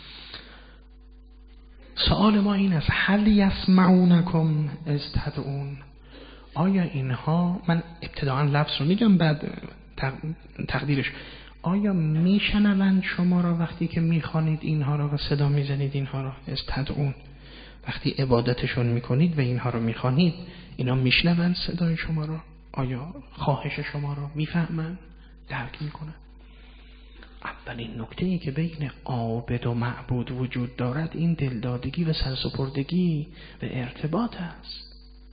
سوال ما این است هل یسمعونکم اذ تدعون. آیا اینها، من ابتداء لفظ رو میگم بعد تقدیرش، آیا میشنوند شما را وقتی که میخوانید اینها را و صدا میزنید اینها را؟ اذ تدعون، وقتی عبادتشون میکنید و اینها را میخوانید، اینا میشنوند صدای شما را؟ آیا خواهش شما را میفهمند، درک میکنند؟ اولین نکته‌ای که بین عابد و معبود وجود دارد این دلدادگی و سرسپردگی و ارتباط است.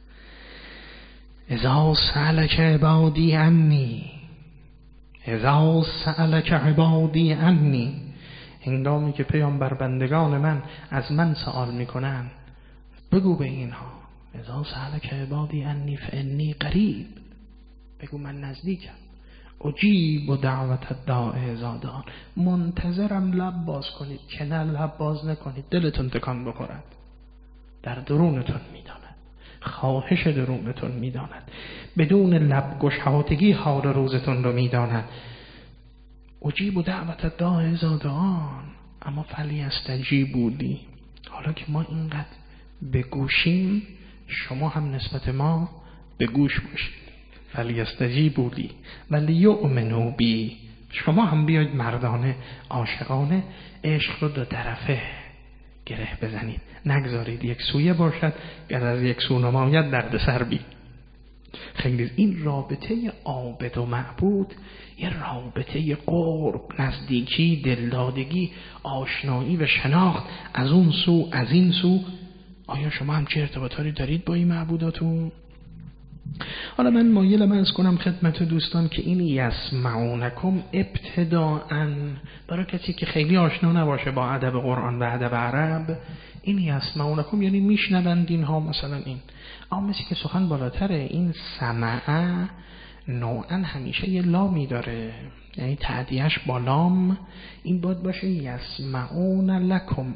اذا سألک عبادی عنی، اذا سألک عبادی عنی، هنگامی که پیامبر بندگان من از من سوال میکنن بگو به اینها اذا سألک عبادی عنی فانی قریب، بگو من نزدیکم، اجیب و دعوت الداع اذا دعان، منتظرم لب باز کنید، که نه لب باز نکنید دلتون تکان بخورد. در درونتون میداند، خواهش درونتون میداند، بدون لب گشادگی حال روزتون رو میداند. اجیب و دعوت الداع اذا دعان، اما فلیستجیبوا لی. حالا که ما اینقدر به گوشیم، شما هم نسبت ما به گوش باشید. فلیستجیبوا لی ولیؤمنوا بی، شما هم بیاید مردانه عاشقانه عشق رو دو طرفه گره بزنید، نگذارید یک سویه باشد گر از یک سو نماید درد سر بی. خیلی این رابطه عابد و معبود یه رابطه قرب، نزدیکی، دلدادگی، آشنایی و شناخت از اون سو از این سو. آیا شما هم چه ارتباطاتی دارید با این معبوداتون؟ حالا من مایلم از کنم خدمت دوستان که این یسمعونکم ابتداءً برای کسی که خیلی آشنا نباشه با ادب قرآن و ادب عرب، این یسمعونکم یعنی میشنوند اینها. مثلا این اما مثل که سخن بالاتره، این سمع نوعا همیشه یه لامی داره، یعنی تعدیهش با لام این باید باشه یسمعون لکم.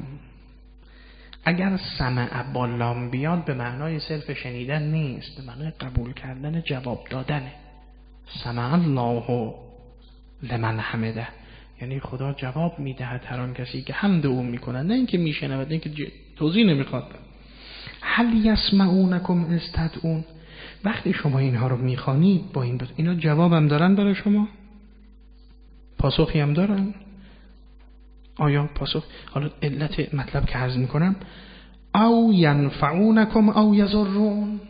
اگر سمع با لام بیاد به معنای صرف شنیدن نیست، به معنای قبول کردن، جواب دادنه. سمع الله لمن حمده، یعنی خدا جواب میدهد هر آن کسی که حمد او میکنن، نه اینکه میشنود، نه اینکه توضیح نمیخواد. هل یسمعونکم استدعون، وقتی شما اینها رو میخوانید با این دو اینا جوابم دارن برای شما؟ پاسخی هم دارن؟ آیا پاسخ؟ حالا علت مطلب که عرض میکنم، او ینفعونکم او یضرون،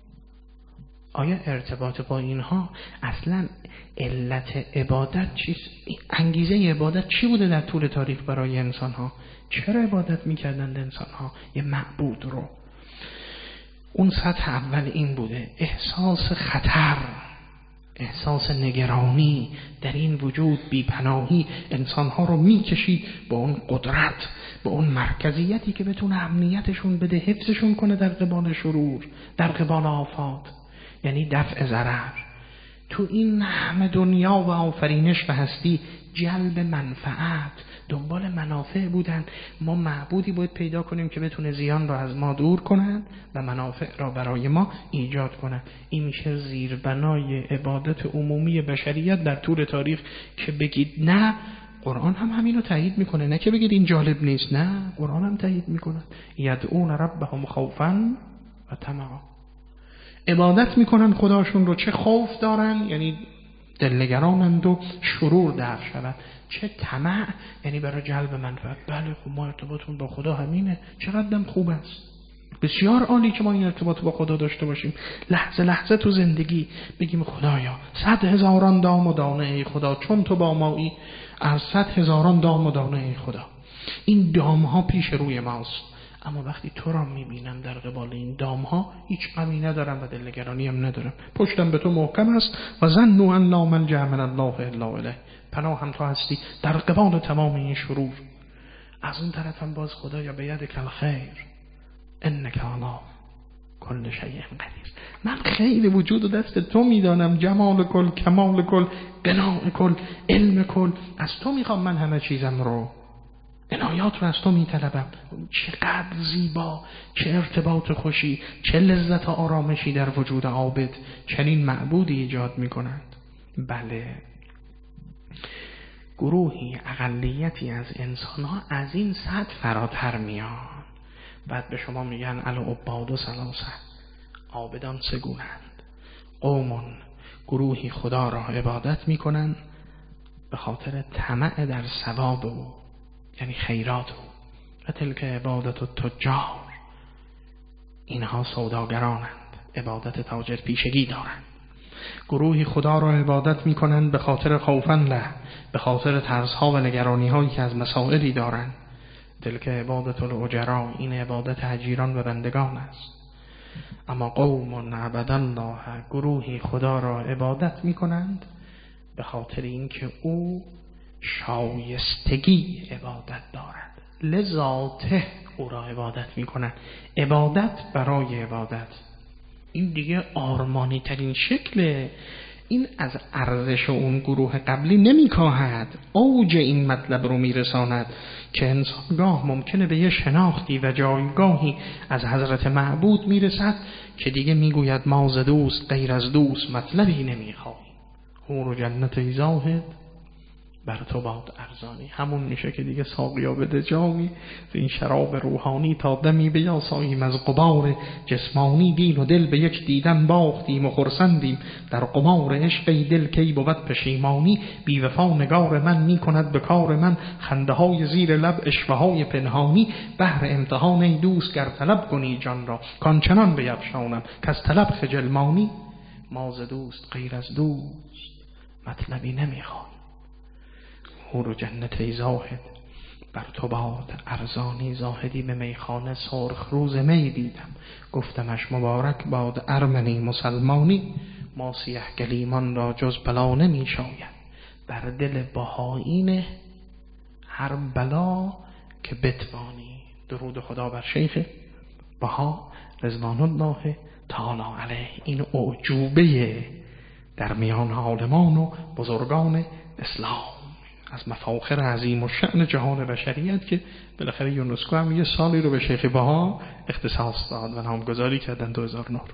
آیا ارتباط با اینها اصلا علت عبادت چیست؟ انگیزه عبادت چی بوده در طول تاریخ برای انسان ها؟ چرا عبادت میکردند انسان ها یه معبود رو؟ اون سطح اول این بوده، احساس خطر، احساس نگرانی در این وجود بی‌پناهی انسانها رو میکشید با اون قدرت، با اون مرکزیتی که بتونه امنیتشون بده، حفظشون کنه در قبال شرور، در قبال آفات، یعنی دفع ضرر. تو این همه دنیا و آفرینش و هستی جلب منفعت، دنبال منافع بودن. ما معبودی باید پیدا کنیم که بتونه زیان را از ما دور کنن و منافع را برای ما ایجاد کنن. این میشه زیربنای عبادت عمومی بشریت در طول تاریخ. که بگید نه، قرآن هم همین رو تایید میکنه، نه که بگید این جالب نیست، نه قرآن هم تایید میکنه. یدعون ربهم خوفا و طمعا، عبادت میکنن خداشون رو، چه خوف دارن یعنی دلنگرانند و شرور دفع شود، چه طمع یعنی برای جلب منفعت. بله خب ما ارتباطمون با خدا همینه، چقدرم خوب است، بسیار عالی که ما این ارتباط با خدا داشته باشیم. لحظه لحظه تو زندگی بگیم خدایا صد هزاران دام و دانه ای خدا، چون تو با مایی از صد هزاران دام و دانه ای خدا. این دام ها پیش روی ماست، اما وقتی تو را میبینم در قبال این دام ها هیچ غمی ندارم و دلنگرانی هم ندارم، پشتم به تو محکم است. و ظنوا ان لا ملجأ من الله الا الیه، پناه هم تو هستی در قبال تمام این شرور. از اون طرف هم باز خدایا بیدک الخیر انک علی کل شیء قدیر، من خیر وجود و دست تو میدانم، جمال کل، کمال کل، غنا کل، علم کل، از تو میخوام من همه چیزم رو، عنایات رو از تو میطلبم. چقدر زیبا، چه ارتباط خوشی، چه لذت و آرامشی در وجود عابد چنین معبودی ایجاد میکنند. بله، گروهی اقلیتی از انسان ها از این سطح فراتر میان. بعد به شما میگن العباد و ثلاثه، عابدان سه گونند. قومون، گروهی خدا را عبادت میکنن به خاطر طمع در ثواب او، یعنی خیرات او. و تلک عبادت التجار، اینها سوداگرانند، عبادت تاجر پیشگی دارند. گروهی خدا را عبادت میکنند به خاطر خوفن له، به خاطر ترسها و نگرانی هایی که از مسائلی دارند. تلک عبادت الاجرا، این عبادت اجیران و بندگان است. اما قوم عبد الله، گروهی خدا را عبادت میکنند به خاطر اینکه او شایستگی عبادت دارد، لذاته او را عبادت میکنند. عبادت برای عبادت، این دیگه آرمانی ترین شکله. این از ارزش اون گروه قبلی نمیکاهد، اوج این مطلب رو میرساند که انسان گاه ممکنه به یه شناختی و جایگاهی از حضرت معبود میرسد که دیگه میگوید ما ز دوست غیر از دوست مطلبی نمیخواهیم. حور و جنت ای زاهد بر تو باد ارزانی، همون میشه که دیگه ساقیا بده جامی این شراب روحانی تا دمی بیاساییم از غبار جسمانی. دین و دل به یک دیدن باختیم و خرسندیم، در قمار عشق دل کی بود پشیمانی. بی وفا نگار من میکند به کار من، خنده های زیر لب اشوه های پنهانی. بهر امتحان ای دوست گر طلب کنی جان را، کانچنان بیفشانم که از طلب خجل مانی. ما ز دوست غیر از دوست مطلبی نمیخوام. حور و جنت ای زاهد بر تو باد ارزانی. زاهدی به میخانه سرخ روز می دیدم، گفتمش مبارک باد ارمنی مسلمانی. ما سیه گلیمان را جز بلا نمی شاید، بر دل بهایی هر بلا که بتوانی. درود خدا بر شیخ بها رضوان الله تعالی علیه. این اعجوبه در میان عالمان و بزرگان اسلام. از مفاخر عظیم و شأن جهان بشریت که بالاخره یونسکو هم یه سالی رو به شیخ بها اختصاص داد و نامگذاری کردن دو هزار و نه.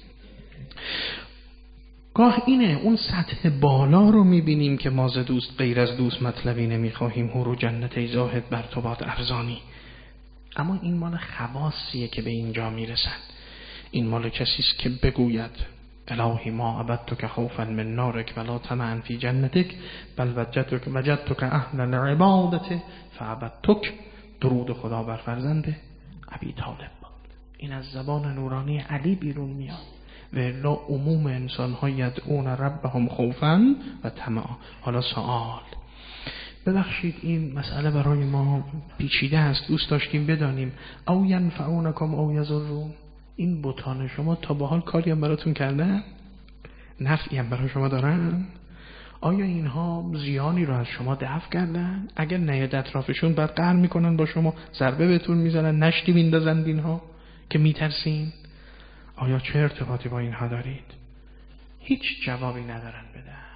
گاه اینه اون سطح بالا رو میبینیم که ما ز دوست غیر از دوست مطلبی نمیخواهیم، هورو جنت ای زاهد بر تو باد ارزانی. اما این مال خواصیه که به اینجا میرسن. این مال کسی است که بگوید الهی ما عبدتک خوفا من نارک ولا طمعا فی جنتک بل وجدتک وجدتک اهل العبادة فعبدتک. درود خدا بر فرزند ابی طالب باد. این از زبان نورانی علی بیرون میاد. و الا عموم انسان ها یدعون ربهم خوفا و طمعا. حالا سوال، ببخشید این مسئله برای ما پیچیده است، دوست داشتیم بدانیم او ینفعونکم او یضرون، این بتان شما تا به حال کاری هم براتون کردن؟ نفعی هم برای شما دارن؟ آیا اینها زیانی رو از شما دفع کردن؟ اگر نیاد اطرافشون بعد قهر میکنن با شما، ضربه بهتون میزنن، نشتی میندازن اینها که میترسین؟ آیا چه ارتباطی با اینها دارید؟ هیچ جوابی ندارن بدن.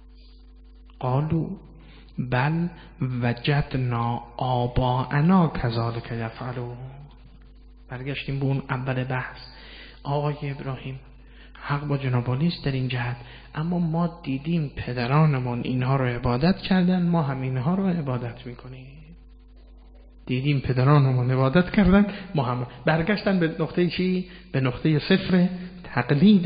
قالو بل وجدنا آباءنا کذالک یفعلون. برگشتیم به اون اول بحث. آقای ابراهیم حق با جناب عالی است در این جهت، اما ما دیدیم پدرانمون اینها رو عبادت کردن، ما هم اینها رو عبادت میکنیم. دیدیم پدرانمون عبادت کردن، ما هم. برگشتن به نقطه چی؟ به نقطه صفر تقلید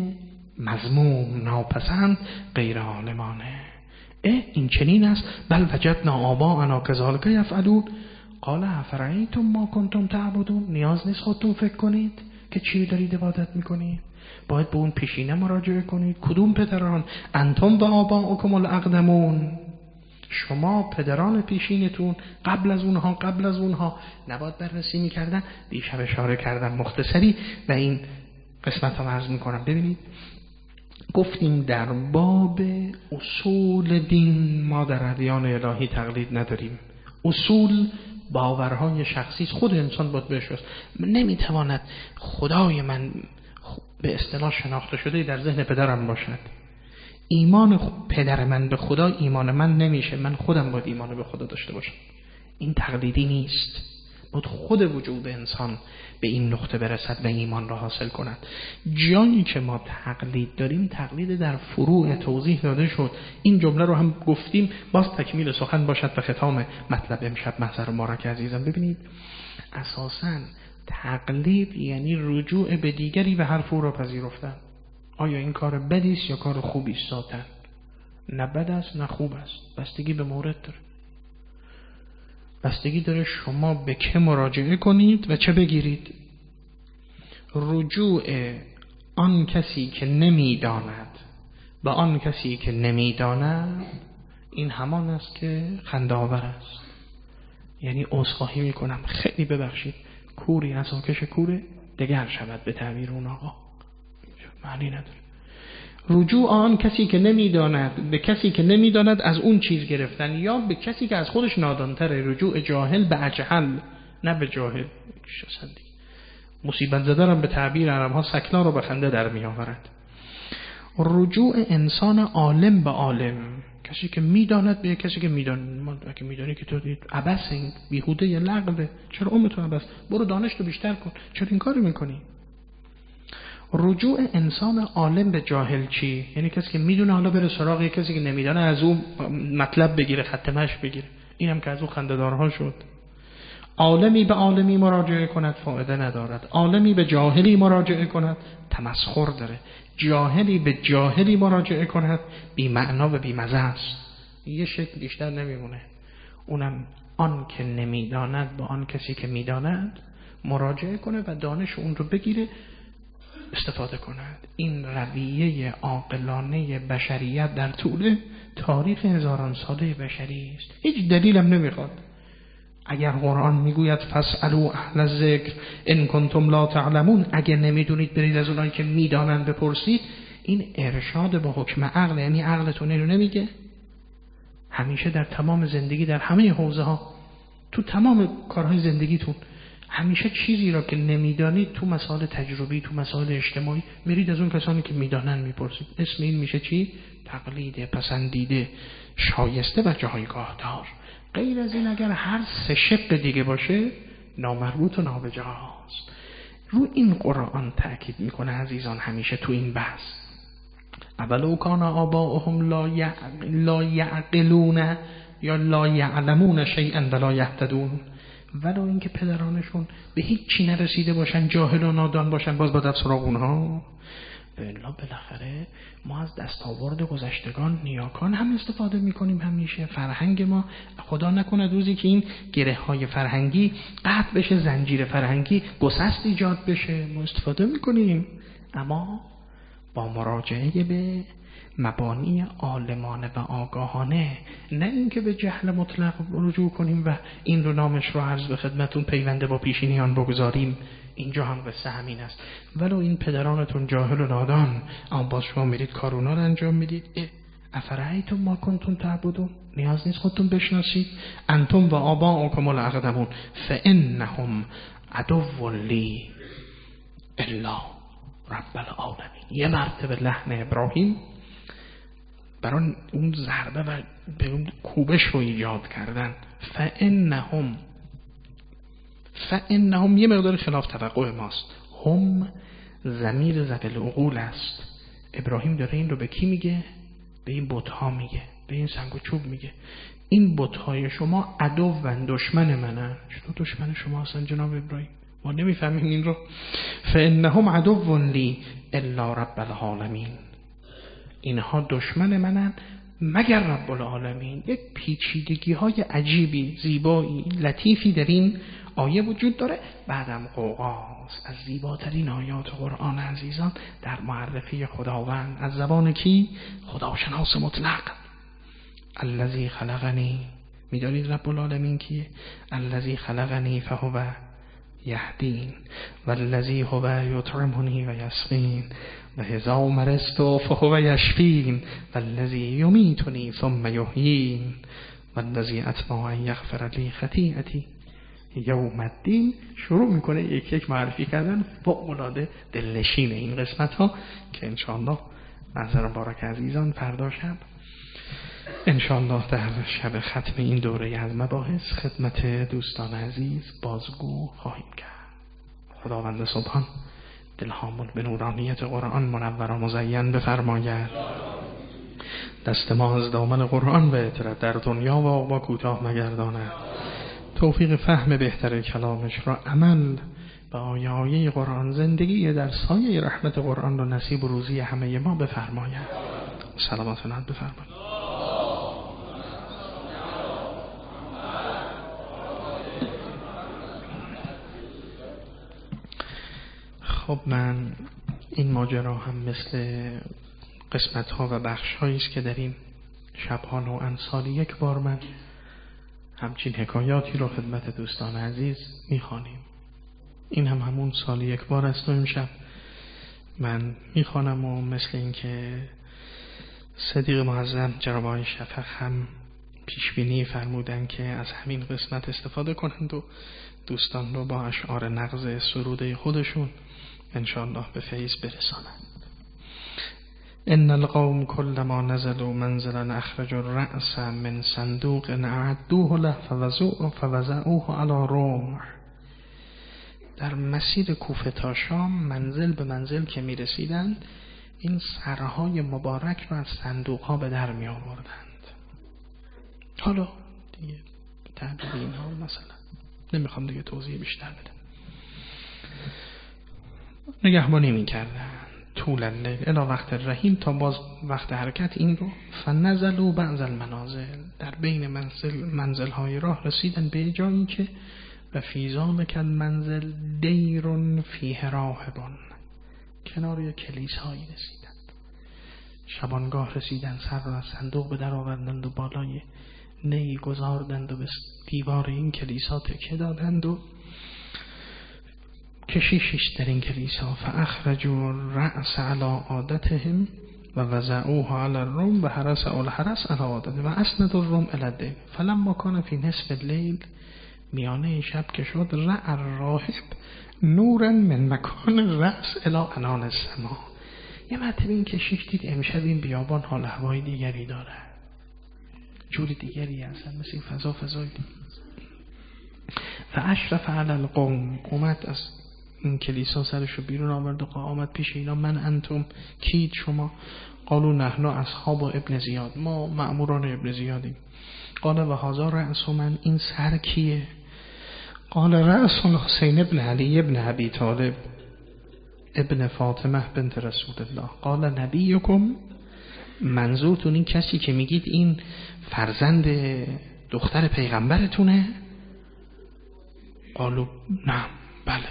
مذموم ناپسند غیر عالمانه. اه این چنین است. بل وجدنا آباءنا کذالک یفعلون. قال افرأیتم ما کنتم تعبدون. نیاز نیست خودتون فکر کنید که چی دارید عبادت میکنید. باید به اون پیشینه مراجعه کنید. کدوم پدران؟ انتم و آباؤکم الاقدمون. شما پدران پیشینتون قبل از اونها قبل از اونها نباید بررسی میکردن. دیشب اشاره کردم مختصری و این قسمت رو عرض میکنم. ببینید گفتیم در باب اصول دین ما در ادیان الهی تقلید نداریم. اصول باورهای شخصی خود انسان باید بهش است. نمیتواند خدای من به اصطلاح شناخته شده در ذهن پدرم باشد. ایمان پدر من به خدا ایمان من نمیشه. من خودم باید ایمان به خدا داشته باشم. این تقلیدی نیست. باید خود وجود انسان به این نقطه برسد و ایمان را حاصل کند. جایی که ما تقلید داریم تقلید در فروع توضیح داده شد. این جمله رو هم گفتیم، باز تکمیل سخن باشد و ختام مطلب امشب محضر مبارک عزیزم. ببینید اساساً تقلید یعنی رجوع به دیگری و حرف او را پذیرفتن. آیا این کار بدی است یا کار خوبی است؟ ذاتاً نه بد است نه خوب است، بستگی به مورد داره. بستگی داره شما به که مراجعه کنید و چه بگیرید. رجوع آن کسی که نمیداند به آن کسی که نمیداند این همان است که خنده آور است. یعنی عذرخواهی میکنم، خیلی ببخشید، کوری عصاکش کوره دگر شود به تعبیر اون آقا، معنی نداره. رجوع آن کسی که نمیداند به کسی که نمیداند از اون چیز گرفتن، یا به کسی که از خودش نادانتره. رجوع جاهل به اجهل، نه به جاهل. مصیبت زدارم به تعبیر عربها سکلا رو به خنده در می آورد. رجوع انسان عالم به عالم، کسی که میداند به کسی که میداند. ما اگه میدانی که تو دید عبث، این بیهوده یه لغوه، چرا عمر تو عبث؟ برو دانش تو بیشتر کن، چرا این کارو میکنی؟ رجوع انسان عالم به جاهل چی؟ یعنی کسی که میدونه حالا بره سراغ کسی که نمیدونه از اون مطلب بگیره، خط مشی بگیره. اینم که از اون خنده‌دارها شد. عالمی به عالمی مراجعه کند فایده ندارد، عالمی به جاهلی مراجعه کند تمسخر داره، جاهلی به جاهلی مراجعه کند بی معنا و بی مزه است. یه شکل بیشتر نمیمونه. اونم آن که نمیداند با آن کسی که میداند مراجعه کنه و دانش اون رو بگیره استفاده کند. این رویه عاقلانه بشریت در طول تاریخ هزاران ساله بشری است. هیچ دلیلم نمیخواد. اگر قرآن میگوید فاسألوا اهل الذکر ان کنتم لا تعلمون، اگر نمیدونید برید از اونایی که میدانند بپرسید، این ارشاد به حکم عقل. یعنی عقلتون اینو نمیگه؟ همیشه در تمام زندگی، در همه حوزه ها، تو تمام کارهای زندگیتون همیشه چیزی را که نمیدانید تو مسائل تجربی، تو مسائل اجتماعی میرید از اون کسانی که میدانن میپرسید. اسم این میشه چی؟ تقلید پسندیده، شایسته و جایگاه دار. غیر از این اگر هر سه شق دیگه باشه نامربوط و نابجاست. رو این قرآن تأکید میکنه عزیزان همیشه تو این بحث. اولو کان آباؤهم لا یعقلون یا لا یعلمون شیئا ولا یهتدون، ولو اینکه پدرانشون به هیچ چی نرسیده باشن، جاهل و نادان باشن، باز با سراغ اونها. بلا بالاخره ما از دستاورد گذشتگان نیاکان هم استفاده میکنیم. همیشه فرهنگ ما، خدا نکنه روزی که این گره های فرهنگی قطع بشه، زنجیر فرهنگی گسست ایجاد بشه، ما استفاده میکنیم، اما با مراجعه به مبانی عالمانه و آگاهانه، نه اینکه به جهل مطلق رجوع کنیم و این رو نامش رو عرض به خدمتون پیونده با پیشینیان بگذاریم. اینجا هم قصه همین است. ولو این پدرانتون جاهل و نادان، اما باز شما میرید کارونا رو انجام میدید. افرایتم ما کنتم تعبدون، نیاز نیست خودتون بشناسید. انتم و آباؤکم الاقدمون فانهم عدو لی الا رب العالمین. یه مرتبه لحن ابراهیم برای اون ضربه و به اون کوبش رو ایجاد کردن. فانهم فانهم یه مقدار خلاف توقع ماست. هم ضمیر ذوی العقول است. ابراهیم داره این رو به کی میگه؟ به این بت‌ها میگه، به این سنگ و چوب میگه. این بت‌های شما عدو و دشمن منن. چطور دشمن شما هستن جناب ابراهیم؟ ما نمیفهمیم این رو. فانهم عدو لی الا رب العالمین. اینها دشمن منن مگر رب العالمین. یک پیچیدگی های عجیبی، زیبایی، لطیفی در این آیه وجود داره. بعدم قوقاست از زیباترین آیات قرآن عزیزان در معرفی خداوند از زبان کی؟ خداشناس مطلق. الذی خلقنی، میدانید رب العالمین کیه؟ الذی خلقنی فهو یهدین والذی هو یطعمنی و یسقین و اذا مرضت فهو یشفین والذی یمیتنی ثم یحیین والذی اطمع ان یغفر لی خطیئتی یوم الدین. شروع میکنه یک یک معرفی کردن فوق‌العاده دلنشین این قسمت ها که انشاءالله نظر بارک عزیزان فردا شب انشاءالله در شب ختم این دوره از مباحث خدمت دوستان عزیز بازگو خواهیم کرد. خداوند سبحان دلهامون به نورانیت قرآن منور و مزین بفرماید. دست ما از دامن قرآن به اطرت در دنیا و عقبا کوتاه مگرداند. توفیق فهم بهتر کلامش را عمل به آیه آیه قرآن، زندگی در سایه رحمت قرآن را نصیب و روزی همه ما بفرماید. سلامت و نعمت بفرماید. خب من این ماجرا هم مثل قسمت ها و بخش هایی است که در این شبها نوعا سالی یک بار من همچین حکایاتی رو خدمت دوستان عزیز میخوانیم. این هم همون سالی یک بار است و امشب من میخوانم و مثل این که صدیق معظم جناب آقای شفق هم پیشبینی فرمودن که از همین قسمت استفاده کنند و دوستان رو با اشعار نغز سروده خودشون انشاءالله به فیض برسانند. ان القوم كلما نزلوا منزلا اخرجوا الرأس من صندوق اعدوه له فوضعوه على رمح. در مسیر کوفه تا شام منزل به منزل که می رسیدند این سرهای مبارک رو از صندوق ها به در می آوردند. حالا دیگه تعبیر این ها مثلا نمیخوام دیگه توضیح بیشتر بدم. نگهبانی می کردن طول اللیل الی وقت رحیم تا باز وقت حرکت. این رو فنزلوا بعض المنازل، در بین منزل منزل های راه رسیدن به جایی که و فی ذلک المنزل دیر فیه راهبون، کنار یک کلیسایی رسیدند. شبانگاه رسیدن، سر را از صندوق به در آوردند و بالای نی گذاردند و به دیوار این کلیسا تکیه دادند و کشیشش در این کلیسا. فاخرجوا الرأس علی عادتهم و وضعوه علی الرم و حرس الحرس علی عادته و اسند الرم الی الدین فلما کان فی نصف اللیل میانه شب که شد رأى الراهب نورا من مکان رأس الی عنان السما. یه مرتبه این کشیش دید امشب این بیابان حال هوای دیگری داره، جور دیگری اصلا، مثل این فضا فضای دیگری. فاشرف علی القوم، اومد از این کلیسا سرشو بیرون آورد و آمد پیش اینا. من انتم، کید شما؟ قالوا نحن اصحاب ابن زیاد، ما مأموران ابن زیادیم. قال و هذا رأس من، این سر کیه؟ قال رأس حسین ابن علی ابن ابی طالب ابن فاطمه بنت رسول الله. قال نبیکم، منظورتون این کسی که میگید این فرزند دختر پیغمبرتونه؟ قالوا نه، بله.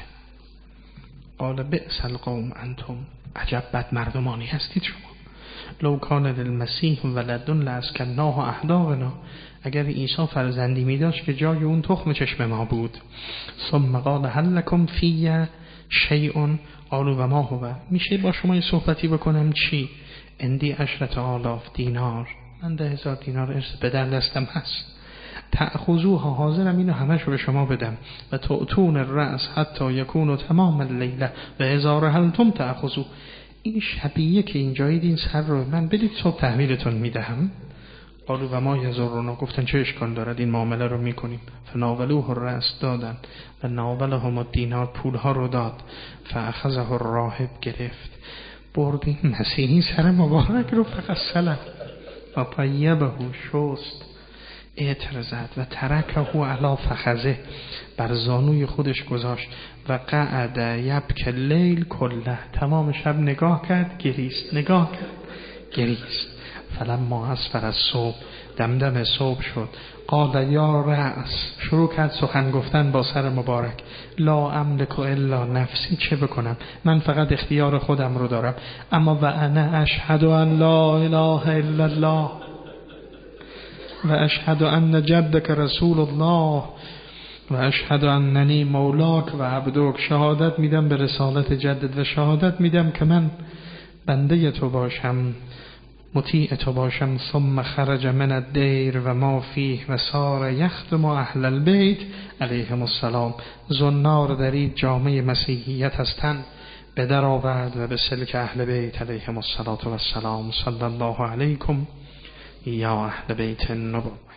قال بئس القوم انتم، عجب بد مردمانی هستید شما. لو کان للمسیح ولد لاسکناه احداقنا، اگر عیسی فرزندی می داشت که جای اون تخم چشم ما بود. ثم قال هل لکم فی شیء، قالوا و ما هو، میشه با شما یه صحبتی بکنم؟ چی؟ اندی عشرت آلاف دینار، من ده هزار دینار ارث پدر دستم هست. تأخذوها، حاضرم اینو همش رو به شما بدم. و تؤتون الرأس حتی یکون تمام اللیله و هزار هلتم تأخذو، این شبیه که اینجایی دین سر رو من بدید صبح تحویلتون میدهم. قالوا و ما یزرنا، گفتن چه اشکال دارد این معامله رو میکنیم. فناولوه الرأس، دادن. و ناولهم الدینار، پولها رو داد. فاخذه الراهب، گرفت برد این مسیحی سر مبارک رو فقط سلب و طیبه، شست، عطر زد و ترکه علی فخذه، بر زانوی خودش گذاشت. و قعد یبک اللیل کله، تمام شب نگاه کرد گریست، نگاه کرد گریست. فلما اسفر از صبح، دمدم صبح شد. قال یا رأس، شروع کرد سخن گفتن با سر مبارک. لا املک الا نفسی، چه بکنم، من فقط اختیار خودم رو دارم. اما و انا اشهد ان لا اله الا الله و اشهد ان جدک رسول الله و اشهد اننی مولاک و عبدک، شهادت میدم به رسالت جدت و شهادت میدم که من بنده تو باشم، مطیع تو باشم. ثم خرج من الدیر و ما فیه و سار یخدم اهل البیت علیهم السلام. زنار درید، جامعه مسیحیت هستند، به در آورد و به سلک اهل بیت علیهم السلام. صلی الله علیکم یا اهل بیت النبوة.